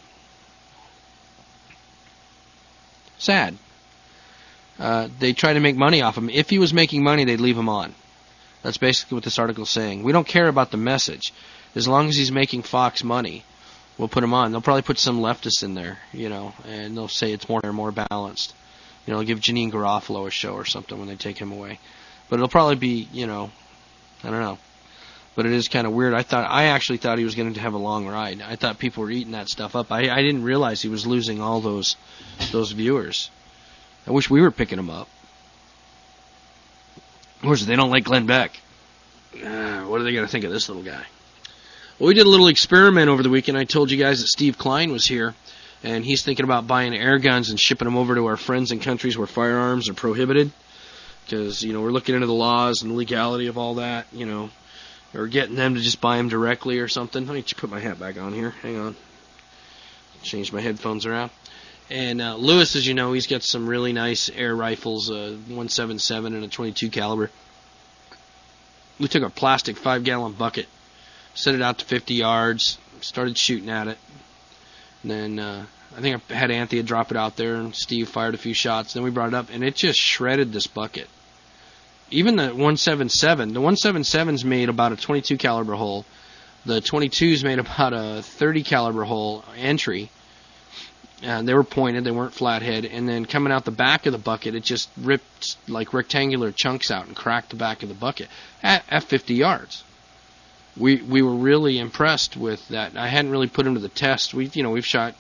sad. They try to make money off him. If he was making money, they'd leave him on. That's basically what this article is saying. We don't care about the message. As long as he's making Fox money, we'll put him on. They'll probably put some leftists in there, and they'll say it's more balanced. They'll give Janine Garofalo a show or something when they take him away. But it'll probably be, I don't know. But it is kind of weird. I actually thought he was going to have a long ride. I thought people were eating that stuff up. I didn't realize he was losing all those viewers. I wish we were picking him up. Of course, they don't like Glenn Beck. What are they going to think of this little guy? Well, we did a little experiment over the weekend. I told you guys that Steve Klein was here, and he's thinking about buying air guns and shipping them over to our friends in countries where firearms are prohibited. Because, we're looking into the laws and the legality of all that, or getting them to just buy them directly or something. Let me put my hat back on here. Hang on. Change my headphones around. And Lewis, as you know, he's got some really nice air rifles, 177 and a 22 caliber. We took a plastic 5-gallon bucket, set it out to 50 yards, started shooting at it. And then I think I had Anthea drop it out there, and Steve fired a few shots. Then we brought it up, and it just shredded this bucket. Even the 177, the 177's made about a 22 caliber hole. The 22's made about a 30 caliber hole entry. They were pointed, they weren't flathead, and then coming out the back of the bucket, it just ripped like rectangular chunks out and cracked the back of the bucket at 50 yards. We were really impressed with that. I hadn't really put him to the test. We've shot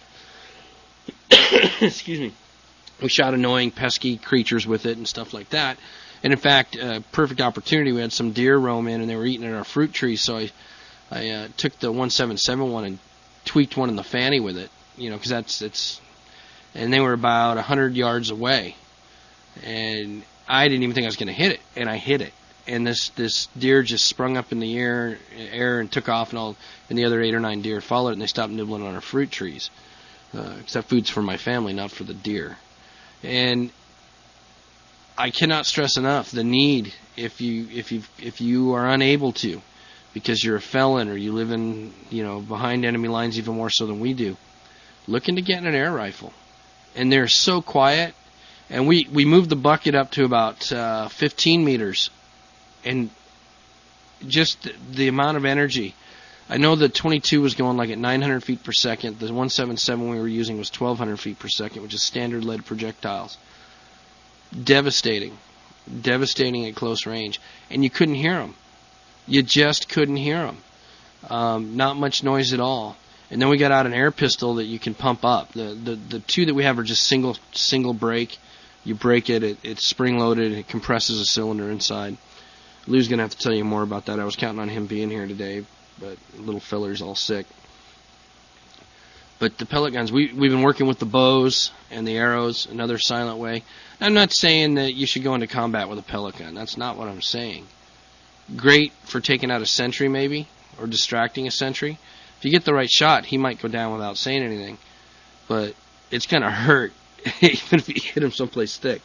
excuse me. We shot annoying, pesky creatures with it and stuff like that. And in fact, perfect opportunity. We had some deer roam in, and they were eating at our fruit trees. So I took the 177 one and tweaked one in the fanny with it. Because and they were about 100 yards away, and I didn't even think I was going to hit it, and I hit it, and this deer just sprung up in the air and took off, and the other 8 or 9 deer followed it, and they stopped nibbling on our fruit trees. Because that food's for my family, not for the deer. And I cannot stress enough the need if you are unable to, because you're a felon or you live in behind enemy lines even more so than we do. Look into getting an air rifle. And they're so quiet. And we moved the bucket up to about 15 meters. And just the amount of energy. I know the 22 was going like at 900 feet per second. The 177 we were using was 1,200 feet per second, which is standard lead projectiles. Devastating. Devastating at close range. And you couldn't hear them. You just couldn't hear them. Not much noise at all. And then we got out an air pistol that you can pump up. The two that we have are just single break. You break it, it's spring loaded, it compresses a cylinder inside. Lou's going to have to tell you more about that. I was counting on him being here today, but little feller's all sick. But the pellet guns, we've been working with the bows and the arrows, another silent way. I'm not saying that you should go into combat with a pellet gun. That's not what I'm saying. Great for taking out a sentry maybe, or distracting a sentry. If you get the right shot, he might go down without saying anything. But it's going to hurt, even if you hit him someplace thick.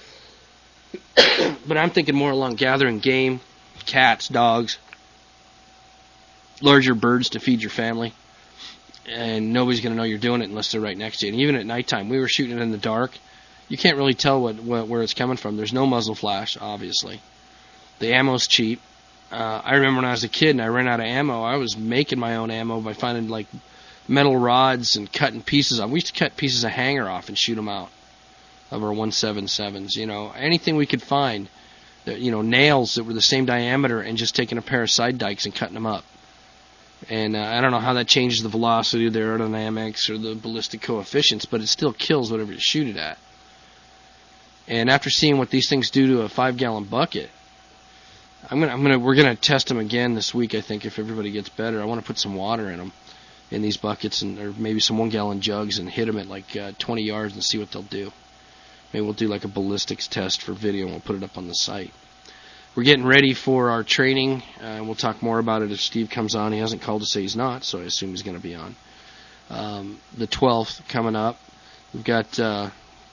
But I'm thinking more along gathering game, cats, dogs, larger birds to feed your family. And nobody's going to know you're doing it unless they're right next to you. And even at nighttime, we were shooting it in the dark. You can't really tell where it's coming from. There's no muzzle flash, obviously. The ammo's cheap. I remember when I was a kid and I ran out of ammo, I was making my own ammo by finding like metal rods and cutting pieces off. We used to cut pieces of hanger off and shoot them out of our 177s. Anything we could find, nails that were the same diameter, and just taking a pair of side dikes and cutting them up. And I don't know how that changes the velocity, the aerodynamics, or the ballistic coefficients, but it still kills whatever you shoot it at. And after seeing what these things do to a 5-gallon bucket, we're gonna test them again this week. I think if everybody gets better, I want to put some water in them, in these buckets, or maybe some 1-gallon jugs, and hit them at like 20 yards and see what they'll do. Maybe we'll do like a ballistics test for video, and we'll put it up on the site. We're getting ready for our training, and we'll talk more about it if Steve comes on. He hasn't called to say he's not, so I assume he's going to be on. The 12th coming up. We've got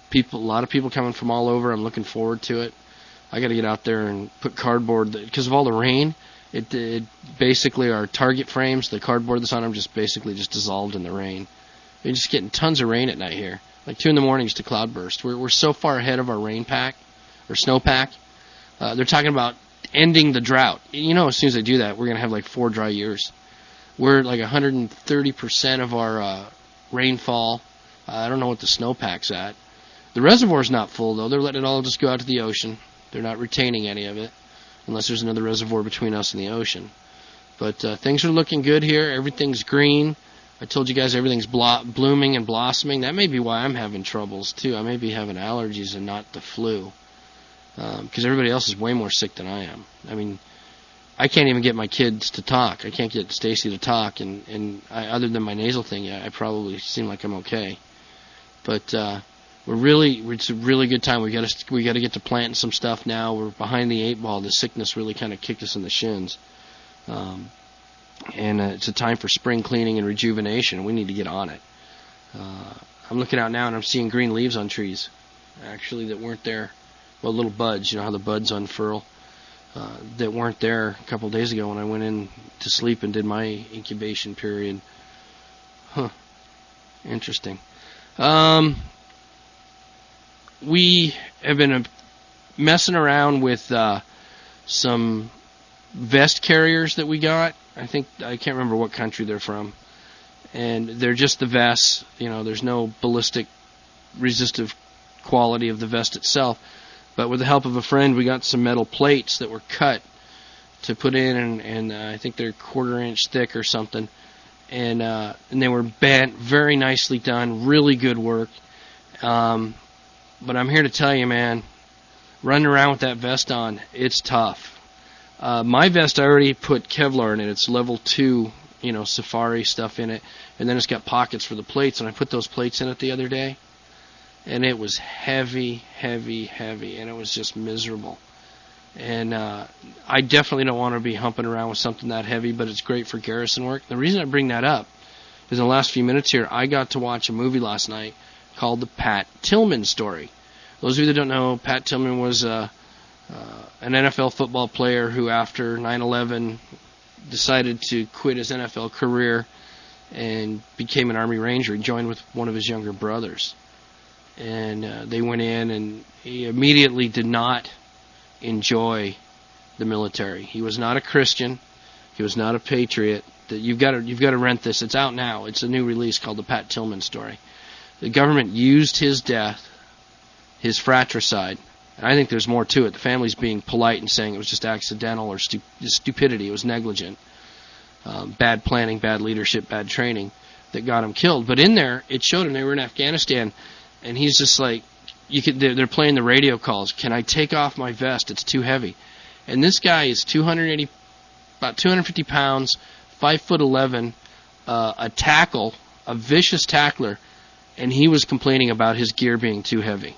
A lot of people coming from all over. I'm looking forward to it. I got to get out there and put cardboard because of all the rain. It basically our target frames, the cardboard that's on them, just dissolved in the rain. You're just getting tons of rain at night here. Like 2 in the morning, just a cloudburst. We're so far ahead of our rain pack or snowpack. They're talking about ending the drought. You know, as soon as they do that, we're going to have like 4 dry years. We're like 130% of our rainfall. I don't know what the snowpack's at. The reservoir's not full, though. They're letting it all just go out to the ocean. They're not retaining any of it, unless there's another reservoir between us and the ocean. But things are looking good here. Everything's green. I told you guys everything's blooming and blossoming. That may be why I'm having troubles, too. I may be having allergies and not the flu. Because everybody else is way more sick than I am. I mean, I can't even get my kids to talk. I can't get Stacy to talk. And other than my nasal thing, I probably seem like I'm okay. But it's a really good time. We got to get to planting some stuff now. We're behind the 8 ball. The sickness really kind of kicked us in the shins. And it's a time for spring cleaning and rejuvenation. We need to get on it. I'm looking out now and I'm seeing green leaves on trees, actually, that weren't there. Well, little buds, you know how the buds unfurl, that weren't there a couple days ago when I went in to sleep and did my incubation period. Interesting. We have been messing around with some vest carriers that we got. I can't remember what country they're from. And they're just the vests. You know, there's no ballistic resistive quality of the vest itself. But with the help of a friend, we got some metal plates that were cut to put in, and I think they're 1/4 inch thick or something. And they were bent, very nicely done, really good work. But I'm here to tell you, man, running around with that vest on, it's tough. My vest, I already put Kevlar in it. It's level 2, safari stuff in it. And then it's got pockets for the plates, and I put those plates in it the other day. And it was heavy, heavy, heavy, and it was just miserable. And I definitely don't want to be humping around with something that heavy, but it's great for garrison work. The reason I bring that up is in the last few minutes here, I got to watch a movie last night called The Pat Tillman Story. Those of you that don't know, Pat Tillman was an NFL football player who, after 9/11, decided to quit his NFL career and became an Army Ranger and joined with one of his younger brothers. And they went in, and he immediately did not enjoy the military. He was not a Christian. He was not a patriot. You've got to rent this. It's out now. It's a new release called The Pat Tillman Story. The government used his death, his fratricide, and I think there's more to it. The family's being polite and saying it was just accidental or stupidity. It was negligent, bad planning, bad leadership, bad training that got him killed. But in there, it showed him they were in Afghanistan. And he's just like, they're playing the radio calls. Can I take off my vest? It's too heavy. And this guy is about 250 pounds, 5'11", a tackle, a vicious tackler, and he was complaining about his gear being too heavy.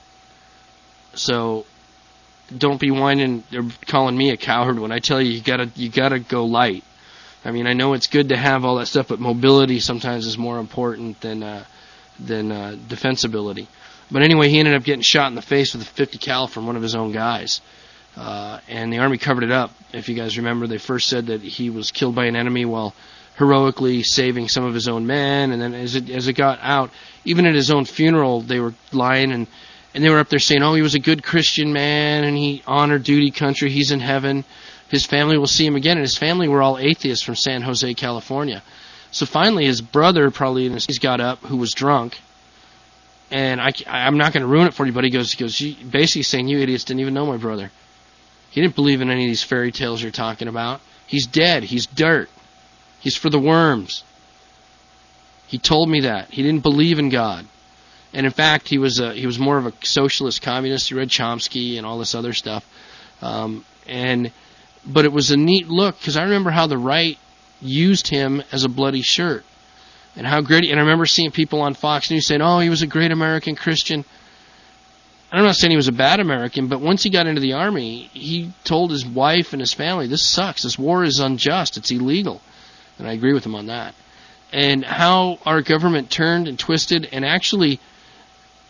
So don't be whining or calling me a coward when I tell you you gotta go light. I mean, I know it's good to have all that stuff, but mobility sometimes is more important than defensibility. But anyway, he ended up getting shot in the face with a .50 cal from one of his own guys. And the Army covered it up. If you guys remember, they first said that he was killed by an enemy while heroically saving some of his own men. And then as it got out, even at his own funeral, they were lying and they were up there saying, oh, he was a good Christian man and he honored duty country. He's in heaven. His family will see him again. And his family were all atheists from San Jose, California. So finally, his brother, probably in his, got up, who was drunk, and I'm not going to ruin it for you, but he goes, basically saying, you idiots didn't even know my brother. He didn't believe in any of these fairy tales you're talking about. He's dead. He's dirt. He's for the worms. He told me that. He didn't believe in God. And in fact, he was more of a socialist communist. He read Chomsky and all this other stuff. But it was a neat look, because I remember how the right used him as a bloody shirt, and how great. And I remember seeing people on Fox News saying, "Oh, he was a great American Christian." And I'm not saying he was a bad American, but once he got into the Army, he told his wife and his family, "This sucks. This war is unjust. It's illegal." And I agree with him on that. And how our government turned and twisted and actually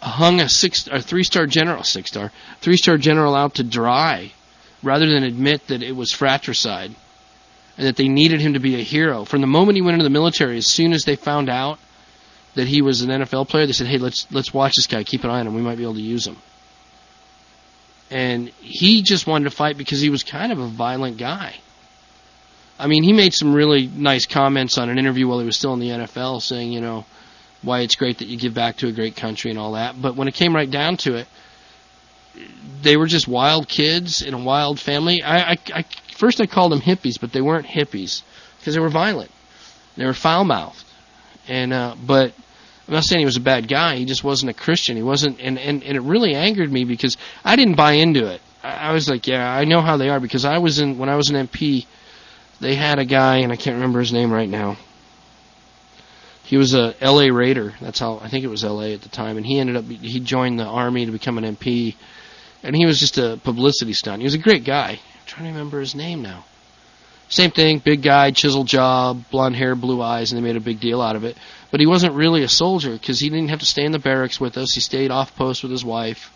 hung a 3-star general out to dry rather than admit that it was fratricide and that they needed him to be a hero. From the moment he went into the military, as soon as they found out that he was an NFL player, they said, hey, let's watch this guy, keep an eye on him, we might be able to use him. And he just wanted to fight because he was kind of a violent guy. I mean, he made some really nice comments on an interview while he was still in the NFL saying, you know, why it's great that you give back to a great country and all that. But when it came right down to it, they were just wild kids in a wild family. First I called them hippies, but they weren't hippies because they were violent. They were foul-mouthed. But I'm not saying he was a bad guy. He just wasn't a Christian. He wasn't, and it really angered me because I didn't buy into it. I was like, yeah, I know how they are because when I was an MP, they had a guy, and I can't remember his name right now. He was a L.A. Raider. That's how, I think it was L.A. at the time, and he joined the Army to become an MP, and he was just a publicity stunt. He was a great guy. I'm trying to remember his name now. Same thing, big guy, chiseled jaw, blonde hair, blue eyes, and they made a big deal out of it. But he wasn't really a soldier because he didn't have to stay in the barracks with us. He stayed off post with his wife.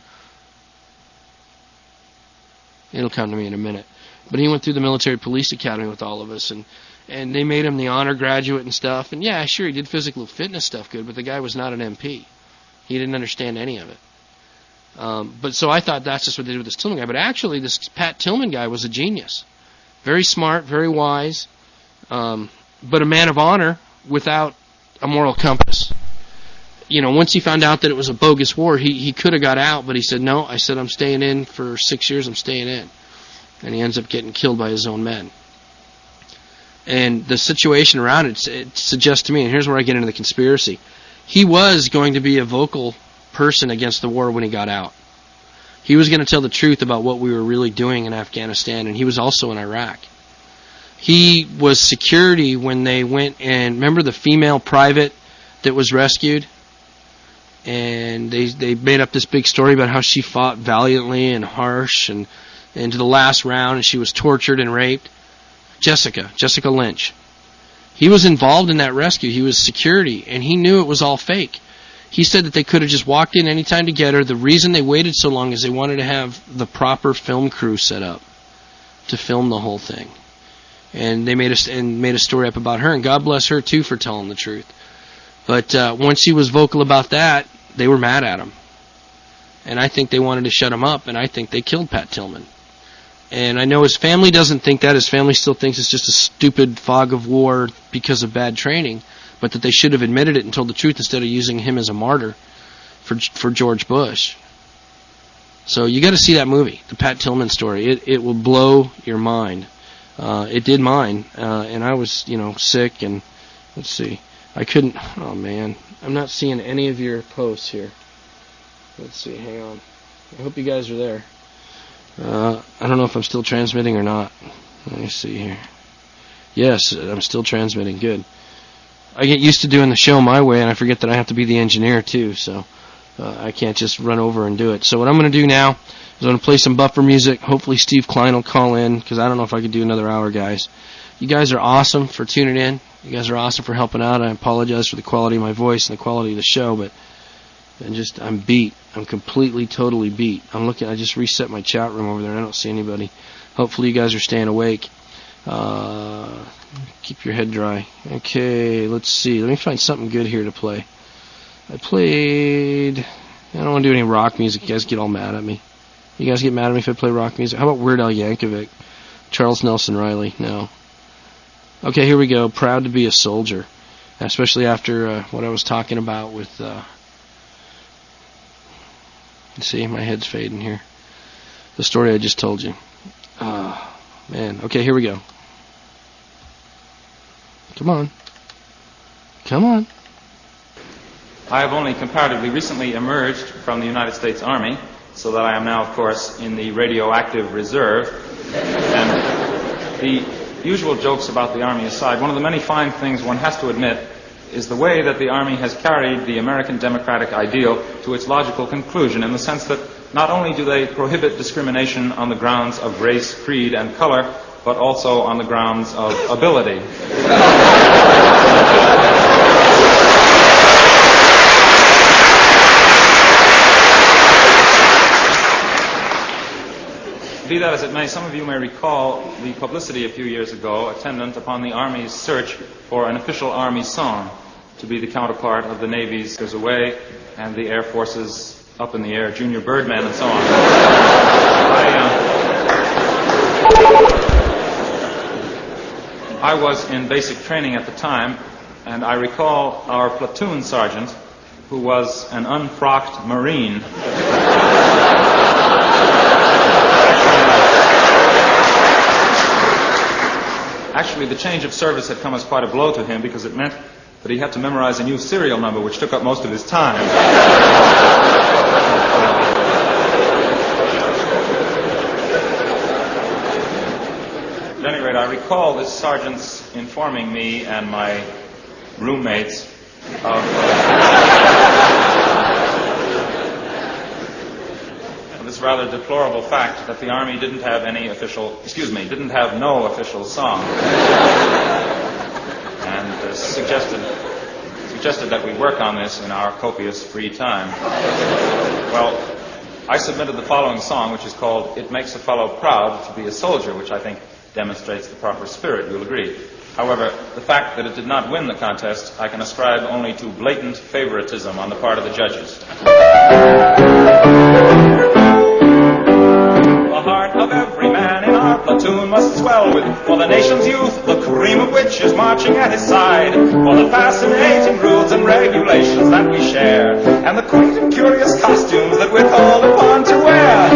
It'll come to me in a minute. But he went through the military police academy with all of us, and they made him the honor graduate and stuff. And yeah, sure, he did physical fitness stuff good, but the guy was not an MP. He didn't understand any of it. But so I thought that's just what they did with this Tillman guy. But actually, this Pat Tillman guy was a genius. Very smart, very wise, but a man of honor without a moral compass. You know, once he found out that it was a bogus war, he could have got out, but he said, no, I'm staying in for 6 years, I'm staying in. And he ends up getting killed by his own men. And the situation around it suggests to me, and here's where I get into the conspiracy, he was going to be a vocal person against the war when he got out. He was going to tell the truth about what we were really doing in Afghanistan, and he was also in Iraq. He was security when they went and, remember the female private that was rescued? And they made up this big story about how she fought valiantly and harsh and to the last round, and she was tortured and raped. Jessica Lynch. He was involved in that rescue. He was security, and he knew it was all fake. He said that they could have just walked in any time to get her. The reason they waited so long is they wanted to have the proper film crew set up to film the whole thing. And they made a story up about her, and God bless her too for telling the truth. But once he was vocal about that, they were mad at him. And I think they wanted to shut him up, and I think they killed Pat Tillman. And I know his family doesn't think that. His family still thinks it's just a stupid fog of war because of bad training, but that they should have admitted it and told the truth instead of using him as a martyr for George Bush. So you got to see that movie, the Pat Tillman story. It will blow your mind. It did mine, and I was, sick, and let's see. I couldn't, oh man, I'm not seeing any of your posts here. Let's see, hang on. I hope you guys are there. I don't know if I'm still transmitting or not. Let me see here. Yes, I'm still transmitting. Good. I get used to doing the show my way, and I forget that I have to be the engineer too, so I can't just run over and do it. So what I'm going to do now is I'm going to play some buffer music. Hopefully Steve Klein will call in, because I don't know if I could do another hour, guys. You guys are awesome for tuning in. You guys are awesome for helping out. I apologize for the quality of my voice and the quality of the show, but I'm beat. I'm completely, totally beat. I just reset my chat room over there, and I don't see anybody. Hopefully you guys are staying awake. Keep your head dry. Okay, let's see. Let me find something good here to play. I don't want to do any rock music. You guys get all mad at me. You guys get mad at me if I play rock music? How about Weird Al Yankovic? Charles Nelson Riley? No. Okay, here we go. Proud to be a soldier. Especially after what I was talking about with... see, my head's fading here. The story I just told you. Man. Okay, here we go. Come on. I have only comparatively recently emerged from the United States Army, so that I am now, of course, in the radioactive reserve. And the usual jokes about the Army aside, one of the many fine things one has to admit is the way that the Army has carried the American democratic ideal to its logical conclusion, in the sense that not only do they prohibit discrimination on the grounds of race, creed, and color, but also on the grounds of ability. that as it may, some of you may recall the publicity a few years ago attendant upon the Army's search for an official Army song to be the counterpart of the Navy's Goes Away and the Air Force's Up in the Air, Junior Birdman, and so on. I was in basic training at the time, and I recall our platoon sergeant, who was an unfrocked Marine. Actually, the change of service had come as quite a blow to him because it meant that he had to memorize a new serial number, which took up most of his time. At any rate, I recall this sergeant's informing me and my roommates of this rather deplorable fact that the Army didn't have no official song. And suggested that we work on this in our copious free time. Well, I submitted the following song, which is called It Makes a Fellow Proud to Be a Soldier, which I think demonstrates the proper spirit, you'll agree. However, the fact that it did not win the contest, I can ascribe only to blatant favoritism on the part of the judges. The heart of every man in our platoon must swell with, for the nation's youth, the cream of which is marching at his side, for the fascinating rules and regulations that we share, and the quaint and curious costumes that we're called upon to wear.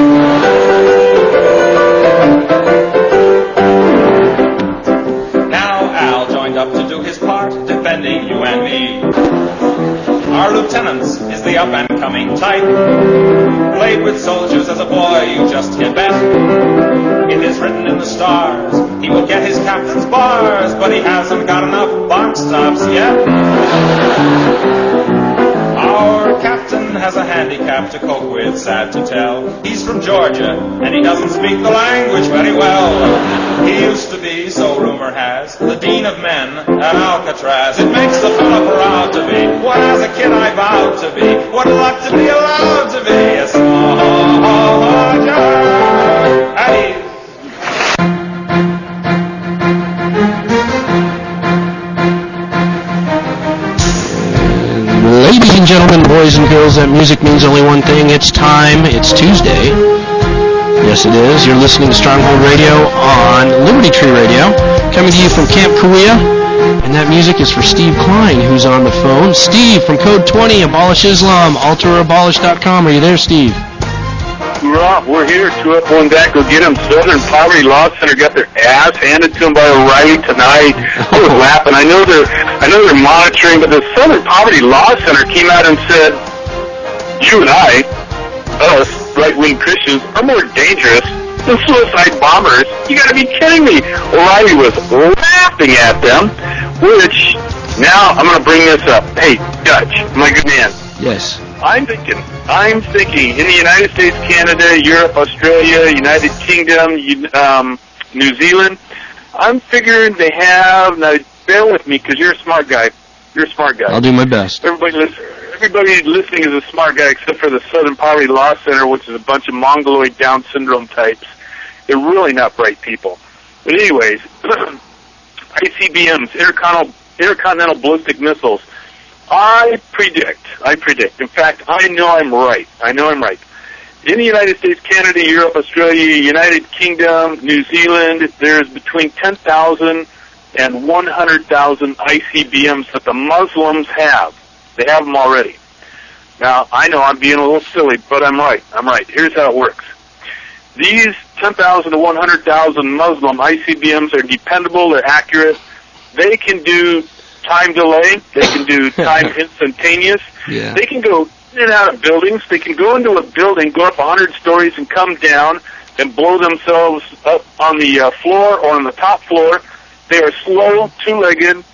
Up to do his part, defending you and me. Our lieutenant's is the up-and-coming type. Played with soldiers as a boy, you just can't bet. It is written in the stars, he will get his captain's bars, but he hasn't got enough box stops yet. Our captain has a handicap to cope with, sad to tell. He's from Georgia, and he doesn't speak the language very well. He used to be, so rumor has, the dean of men at Alcatraz. It makes the fella proud to be what as a kid I vowed to be. What luck to be allowed to be a soldier at ease. Ladies and gentlemen, boys and girls, that music means only one thing. It's time. It's Tuesday. Yes, it is. You're listening to Stronghold Radio on Liberty Tree Radio, coming to you from Camp Kawea. And that music is for Steve Klein, who's on the phone. Steve from Code 20, Abolish Islam, alterabolish.com. Are you there, Steve? Rob, we're here. 2 up, 1 back. Go get them. Southern Poverty Law Center got their ass handed to them by O'Reilly tonight. I was laughing. I know they're monitoring, but the Southern Poverty Law Center came out and said, you and I, us, right-wing Christians, are more dangerous than suicide bombers. You got to be kidding me. O'Reilly was laughing at them, which now I'm going to bring this up. Hey, Dutch, my good man. Yes. I'm thinking in the United States, Canada, Europe, Australia, United Kingdom, New Zealand, I'm figuring they have, now bear with me because you're a smart guy. You're a smart guy. I'll do my best. Everybody listening is a smart guy except for the Southern Poverty Law Center, which is a bunch of mongoloid Down syndrome types. They're really not bright people. But anyways, ICBMs, intercontinental ballistic missiles. I predict. In fact, I know I'm right. In the United States, Canada, Europe, Australia, United Kingdom, New Zealand, there's between 10,000 and 100,000 ICBMs that the Muslims have. They have them already. Now, I know I'm being a little silly, but I'm right. Here's how it works. These 10,000 to 100,000 Muslim ICBMs are dependable, they're accurate. They can do time delay. They can do time instantaneous. Yeah. They can go in and out of buildings. They can go into a building, go up 100 stories, and come down and blow themselves up on the floor or on the top floor. They are slow, two-legged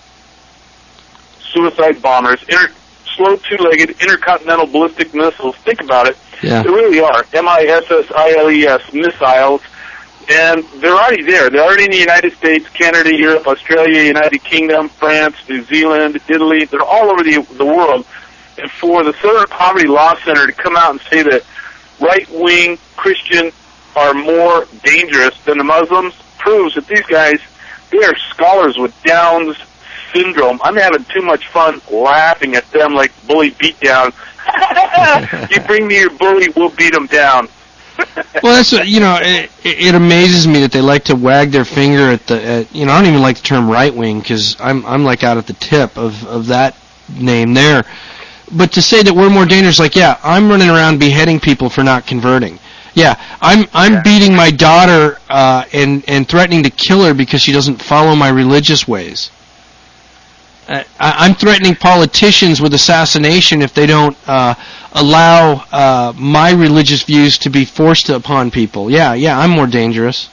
suicide bombers, slow, two-legged intercontinental ballistic missiles. Think about it. Yeah. They really are. MISSILES missiles. And they're already there. They're already in the United States, Canada, Europe, Australia, United Kingdom, France, New Zealand, Italy. They're all over the world. And for the Southern Poverty Law Center to come out and say that right-wing Christian are more dangerous than the Muslims proves that these guys, they are scholars with Down's syndrome. I'm having too much fun laughing at them like bully beatdown. You bring me your bully, we'll beat him down. Well, that's it amazes me that they like to wag their finger at I don't even like the term right wing because I'm like out at the tip of that name there. But to say that we're more dangerous, like, yeah, I'm running around beheading people for not converting. Yeah, I'm beating my daughter and threatening to kill her because she doesn't follow my religious ways. I'm threatening politicians with assassination if they don't allow my religious views to be forced upon people. Yeah, I'm more dangerous.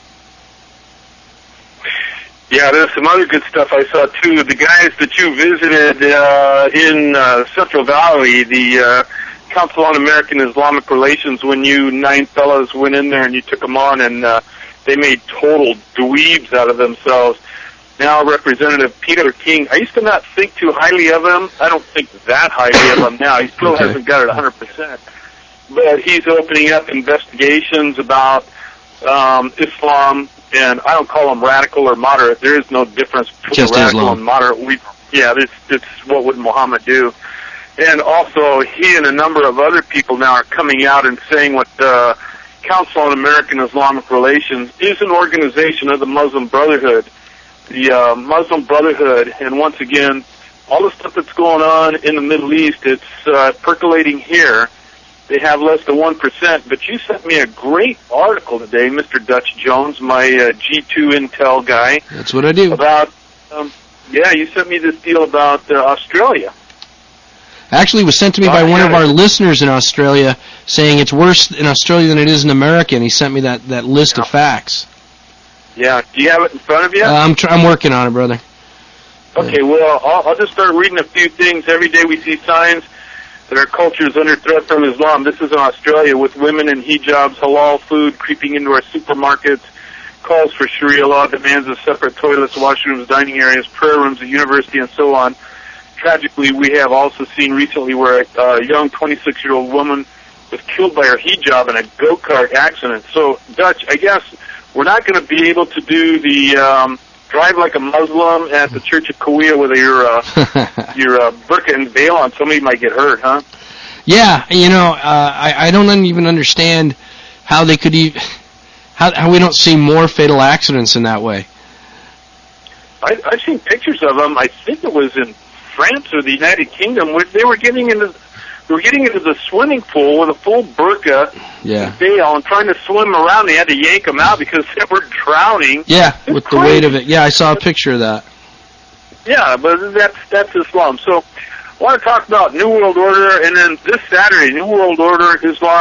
Yeah, there's some other good stuff I saw, too. The guys that you visited in Central Valley, the Council on American Islamic Relations, when you 9 fellows went in there and you took them on, and they made total dweebs out of themselves. Now Representative Peter King, I used to not think too highly of him. I don't think that highly of him now. He still hasn't got it 100%. But he's opening up investigations about Islam, and I don't call them radical or moderate. There is no difference between radical and moderate. It's what would Muhammad do. And also, he and a number of other people now are coming out and saying what the Council on American Islamic Relations is an organization of the Muslim Brotherhood. The Muslim Brotherhood, and once again, all the stuff that's going on in the Middle East, it's percolating here. They have less than 1%, but you sent me a great article today, Mr. Dutch Jones, my G2 Intel guy. That's what I do. About, you sent me this deal about Australia. Actually, it was sent to me by one of our listeners in Australia saying it's worse in Australia than it is in America, and he sent me that list of facts. Yeah, do you have it in front of you? I'm working on it, brother. Okay, well, I'll just start reading a few things. Every day we see signs that our culture is under threat from Islam. This is in Australia, with women in hijabs, halal food creeping into our supermarkets, calls for Sharia law, demands of separate toilets, washrooms, dining areas, prayer rooms at university, and so on. Tragically, we have also seen recently where a young 26-year-old woman was killed by her hijab in a go-kart accident. So, Dutch, I guess we're not going to be able to do the drive like a Muslim at the Church of Kauai with your burqa and veil on. Somebody might get hurt, huh? Yeah, I don't even understand how they could how we don't see more fatal accidents in that way. I've seen pictures of them. I think it was in France or the United Kingdom where they were getting into the swimming pool with a full burqa and veil and trying to swim around. They had to yank them out because they were drowning. Yeah, with the weight of it. Yeah, I saw a picture of that. Yeah, but that's Islam. So I want to talk about New World Order, and then this Saturday, New World Order,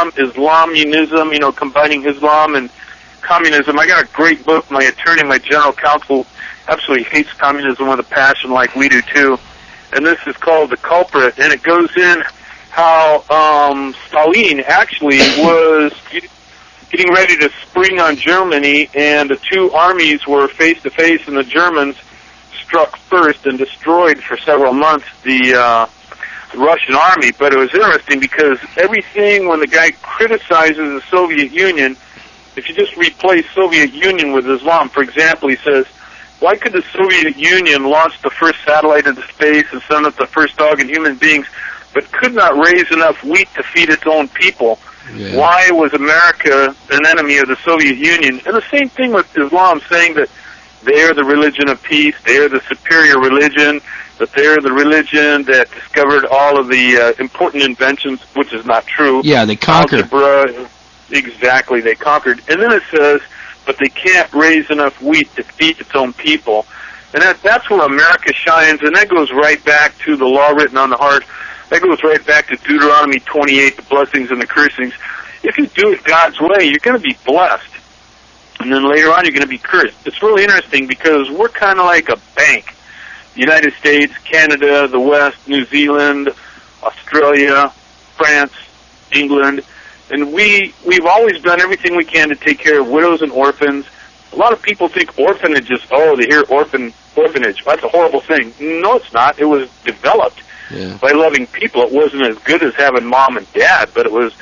Islamism, combining Islam and communism. I got a great book. My attorney, my general counsel, absolutely hates communism with a passion like we do too. And this is called The Culprit, and it goes in how Stalin actually was getting ready to spring on Germany, and the two armies were face-to-face, and the Germans struck first and destroyed for several months the Russian army. But it was interesting because everything, when the guy criticizes the Soviet Union, if you just replace Soviet Union with Islam, for example, he says, why could the Soviet Union launch the first satellite into space and send up the first dog and human beings, but could not raise enough wheat to feed its own people? Yeah. Why was America an enemy of the Soviet Union? And the same thing with Islam, saying that they are the religion of peace, they are the superior religion, that they are the religion that discovered all of the important inventions, which is not true. Yeah, they conquered. Algebra, exactly, they conquered. And then it says, but they can't raise enough wheat to feed its own people. And that's where America shines, and that goes right back to the law written on the heart. That goes right back to Deuteronomy 28, the blessings and the cursings. If you do it God's way, you're going to be blessed. And then later on, you're going to be cursed. It's really interesting because we're kind of like a bank. The United States, Canada, the West, New Zealand, Australia, France, England. And we've always done everything we can to take care of widows and orphans. A lot of people think orphanage is, they hear orphanage. That's a horrible thing. No, it's not. It was developed by loving people. It wasn't as good as having mom and dad, but it was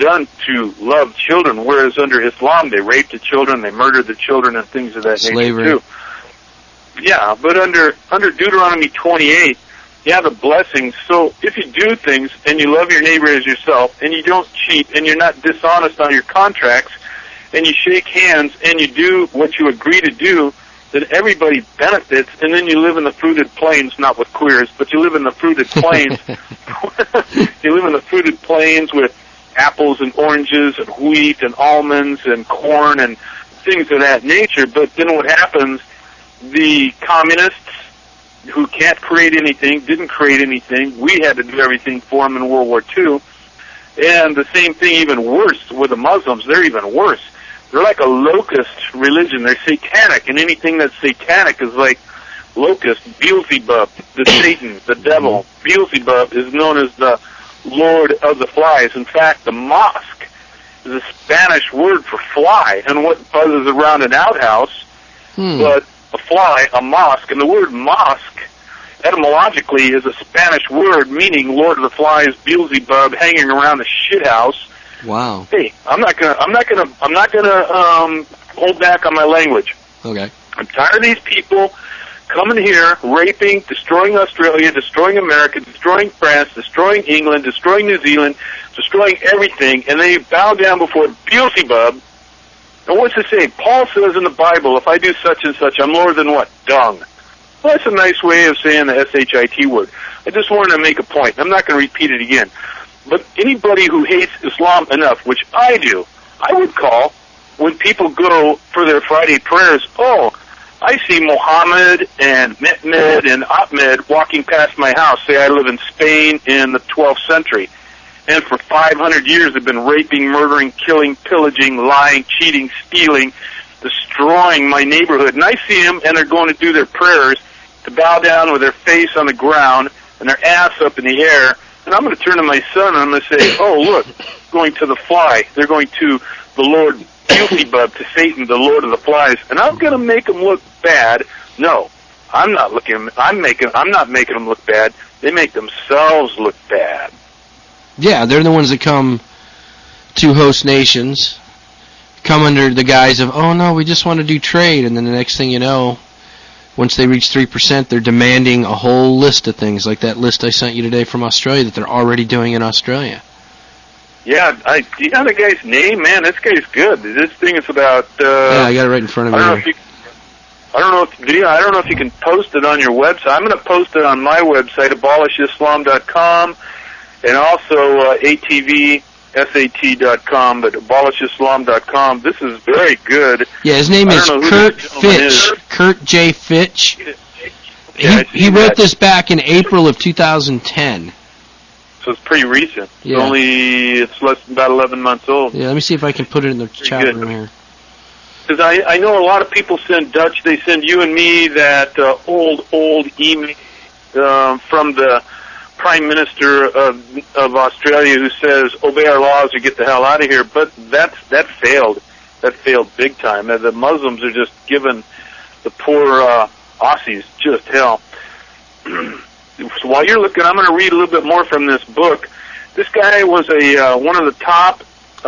done to love children, whereas under Islam they rape the children, they murder the children, and things of that Slavery. nature too. Yeah, but under Deuteronomy 28, you have the blessings. So if you do things and you love your neighbor as yourself, and you don't cheat, and you're not dishonest on your contracts, and you shake hands and you do what you agree to do, then everybody benefits, and then you live in the fruited plains, not with queers, but you live in the fruited plains. You live in the fruited plains with apples and oranges and wheat and almonds and corn and things of that nature. But then what happens, the communists who can't create anything, didn't create anything, we had to do everything for them in World War II. And the same thing, even worse, with the Muslims, they're even worse. They're like a locust religion. They're satanic, and anything that's satanic is like locust. Beelzebub, the Satan, the devil. Beelzebub is known as the Lord of the Flies. In fact, the mosque is a Spanish word for fly, and what buzzes around an outhouse, but a fly, a mosque. And the word mosque, etymologically, is a Spanish word meaning Lord of the Flies, Beelzebub, hanging around the shithouse. Wow. Hey, I'm not gonna hold back on my language. Okay. I'm tired of these people coming here, raping, destroying Australia, destroying America, destroying France, destroying England, destroying New Zealand, destroying everything, and they bow down before Beelzebub. And what's it say? Paul says in the Bible, if I do such and such, I'm more than what? Dung. Well, that's a nice way of saying the S-H-I-T word. I just wanted to make a point. I'm not going to repeat it again. But anybody who hates Islam enough, which I do, I would call, when people go for their Friday prayers, oh, I see Muhammad and Mehmed and Ahmed walking past my house. Say I live in Spain in the 12th century. And for 500 years they've been raping, murdering, killing, pillaging, lying, cheating, stealing, destroying my neighborhood. And I see them, and they're going to do their prayers to bow down with their face on the ground and their ass up in the air. And I'm going to turn to my son and I'm going to say, oh, look, going to the fly. They're going to the Lord Beelzebub, to Satan, the Lord of the Flies. And I'm going to make them look bad. No, I'm not making them look bad. They make themselves look bad. Yeah, they're the ones that come to host nations, come under the guise of, oh, no, we just want to do trade. And then the next thing you know, once they reach 3%, they're demanding a whole list of things, like that list I sent you today from Australia that they're already doing in Australia. Yeah, do you know the guy's name? Man, this guy's good. This thing is about... yeah, I got it right in front of me. I don't know if you can post it on your website. I'm going to post it on my website, abolishislam.com, and also atvsat.com, but abolishislam.com. This is very good. Yeah, his name is Kurt Fitch. Kurt J. Fitch. Yeah, he wrote this back in April of 2010. So it's pretty recent. Yeah. It's less than about 11 months old. Yeah, let me see if I can put it in the chat room here. Because I know a lot of people send Dutch. They send you and me that old email from the Prime Minister of Australia who says, obey our laws or get the hell out of here. But that failed. That failed big time. The Muslims are just giving the poor Aussies just hell. So while you're looking, I'm going to read a little bit more from this book. This guy was one of the top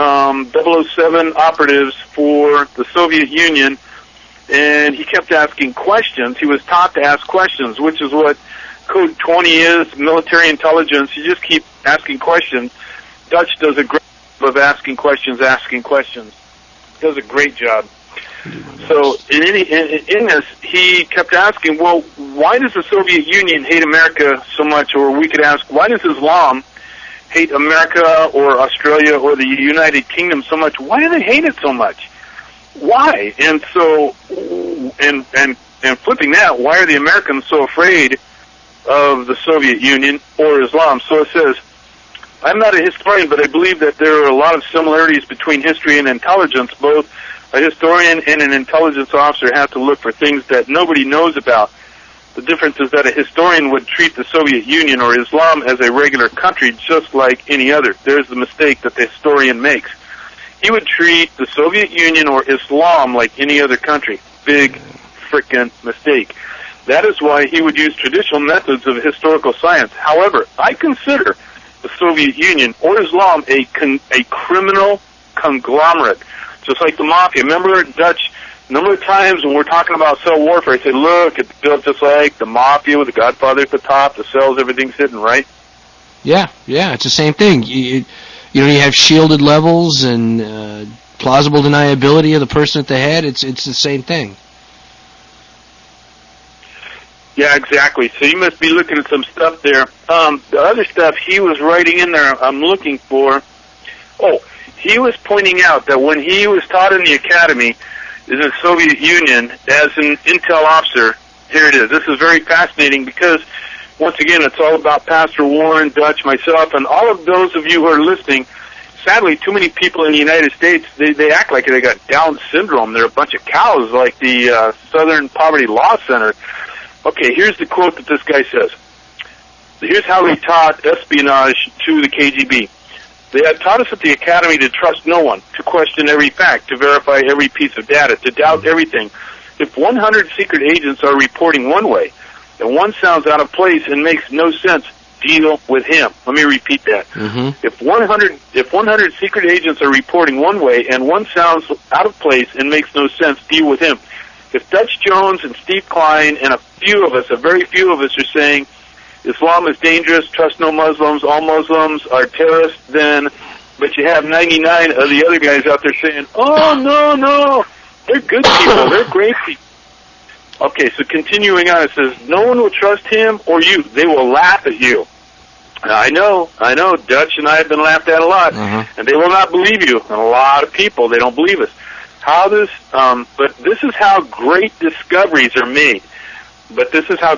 007 operatives for the Soviet Union, and he kept asking questions. He was taught to ask questions, which is what Code 20 is, military intelligence. You just keep asking questions. Dutch does a great job of asking questions. Does a great job. So in this, he kept asking, well, why does the Soviet Union hate America so much? Or we could ask, why does Islam hate America or Australia or the United Kingdom so much? Why do they hate it so much? Why? And so, and flipping that, why are the Americans so afraid of the Soviet Union or Islam? So it says, I'm not a historian, but I believe that there are a lot of similarities between history and intelligence. Both a historian and an intelligence officer have to look for things that nobody knows about. The difference is that a historian would treat the Soviet Union or Islam as a regular country just like any other. There's the mistake that the historian makes. He would treat the Soviet Union or Islam like any other country. Big frickin' mistake. That is why he would use traditional methods of historical science. However, I consider the Soviet Union, or Islam a criminal conglomerate, just like the mafia. Remember, Dutch, a number of times when we're talking about cell warfare, I say, look, it's built just like the mafia with the Godfather at the top, the cells, everything's hidden, right? Yeah, it's the same thing. You have shielded levels and plausible deniability of the person at the head. It's the same thing. Yeah, exactly. So you must be looking at some stuff there. The other stuff he was writing in there, I'm looking for. Oh, he was pointing out that when he was taught in the academy in the Soviet Union as an intel officer, here it is. This is very fascinating because, once again, it's all about Pastor Warren, Dutch, myself, and all of those of you who are listening. Sadly, too many people in the United States, they act like they got Down syndrome. They're a bunch of cows like the Southern Poverty Law Center. Okay, here's the quote that this guy says. Here's how he taught espionage to the KGB. They had taught us at the academy to trust no one, to question every fact, to verify every piece of data, to doubt everything. If 100 secret agents are reporting one way, and one sounds out of place and makes no sense, deal with him. Let me repeat that. Mm-hmm. If 100 secret agents are reporting one way, and one sounds out of place and makes no sense, deal with him. If Dutch Jones and Steve Klein and a very few of us are saying Islam is dangerous, trust no Muslims, all Muslims are terrorists, but you have 99 of the other guys out there saying, oh, no, they're good people, they're great people. Okay, so continuing on, it says, no one will trust him or you. They will laugh at you. Now, I know, Dutch and I have been laughed at a lot, and they will not believe you. And a lot of people, they don't believe us. But this is how great discoveries are made. I'm going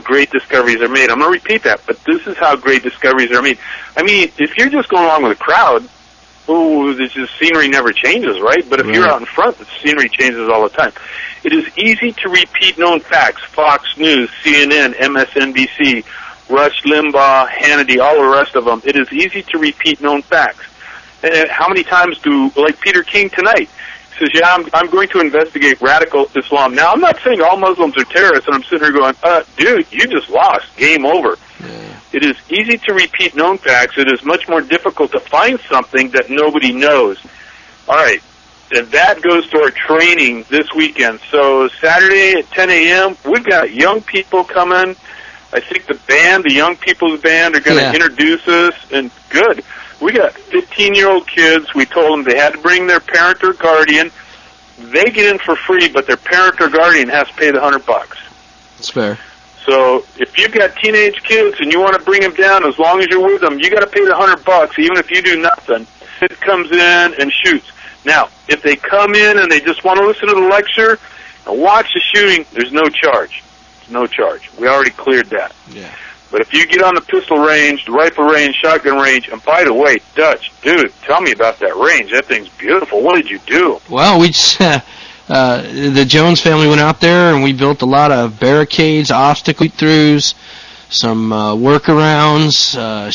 to repeat that. But this is how great discoveries are made. I mean, if you're just going along with the crowd, the scenery never changes, right? But if you're out in front, the scenery changes all the time. It is easy to repeat known facts. Fox News, CNN, MSNBC, Rush Limbaugh, Hannity, all the rest of them. It is easy to repeat known facts. And how many times like Peter King tonight, says, yeah, I'm going to investigate radical Islam. Now, I'm not saying all Muslims are terrorists, and I'm sitting here going, dude, you just lost. Game over. Yeah. It is easy to repeat known facts. It is much more difficult to find something that nobody knows. All right, and that goes to our training this weekend. So Saturday at 10 a.m., we've got young people coming. I think the Young People's Band, are going to introduce us, and good. We got 15-year-old kids. We told them they had to bring their parent or guardian. They get in for free, but their parent or guardian has to pay the $100. That's fair. So if you've got teenage kids and you want to bring them down, as long as you're with them, you got to pay the $100, even if you do nothing. It comes in and shoots. Now, if they come in and they just want to listen to the lecture and watch the shooting, there's no charge. No charge. We already cleared that. Yeah. But if you get on the pistol range, the rifle range, shotgun range, and by the way, Dutch, dude, tell me about that range. That thing's beautiful. What did you do? Well, we just, the Jones family went out there and we built a lot of barricades, obstacle throughs, some workarounds.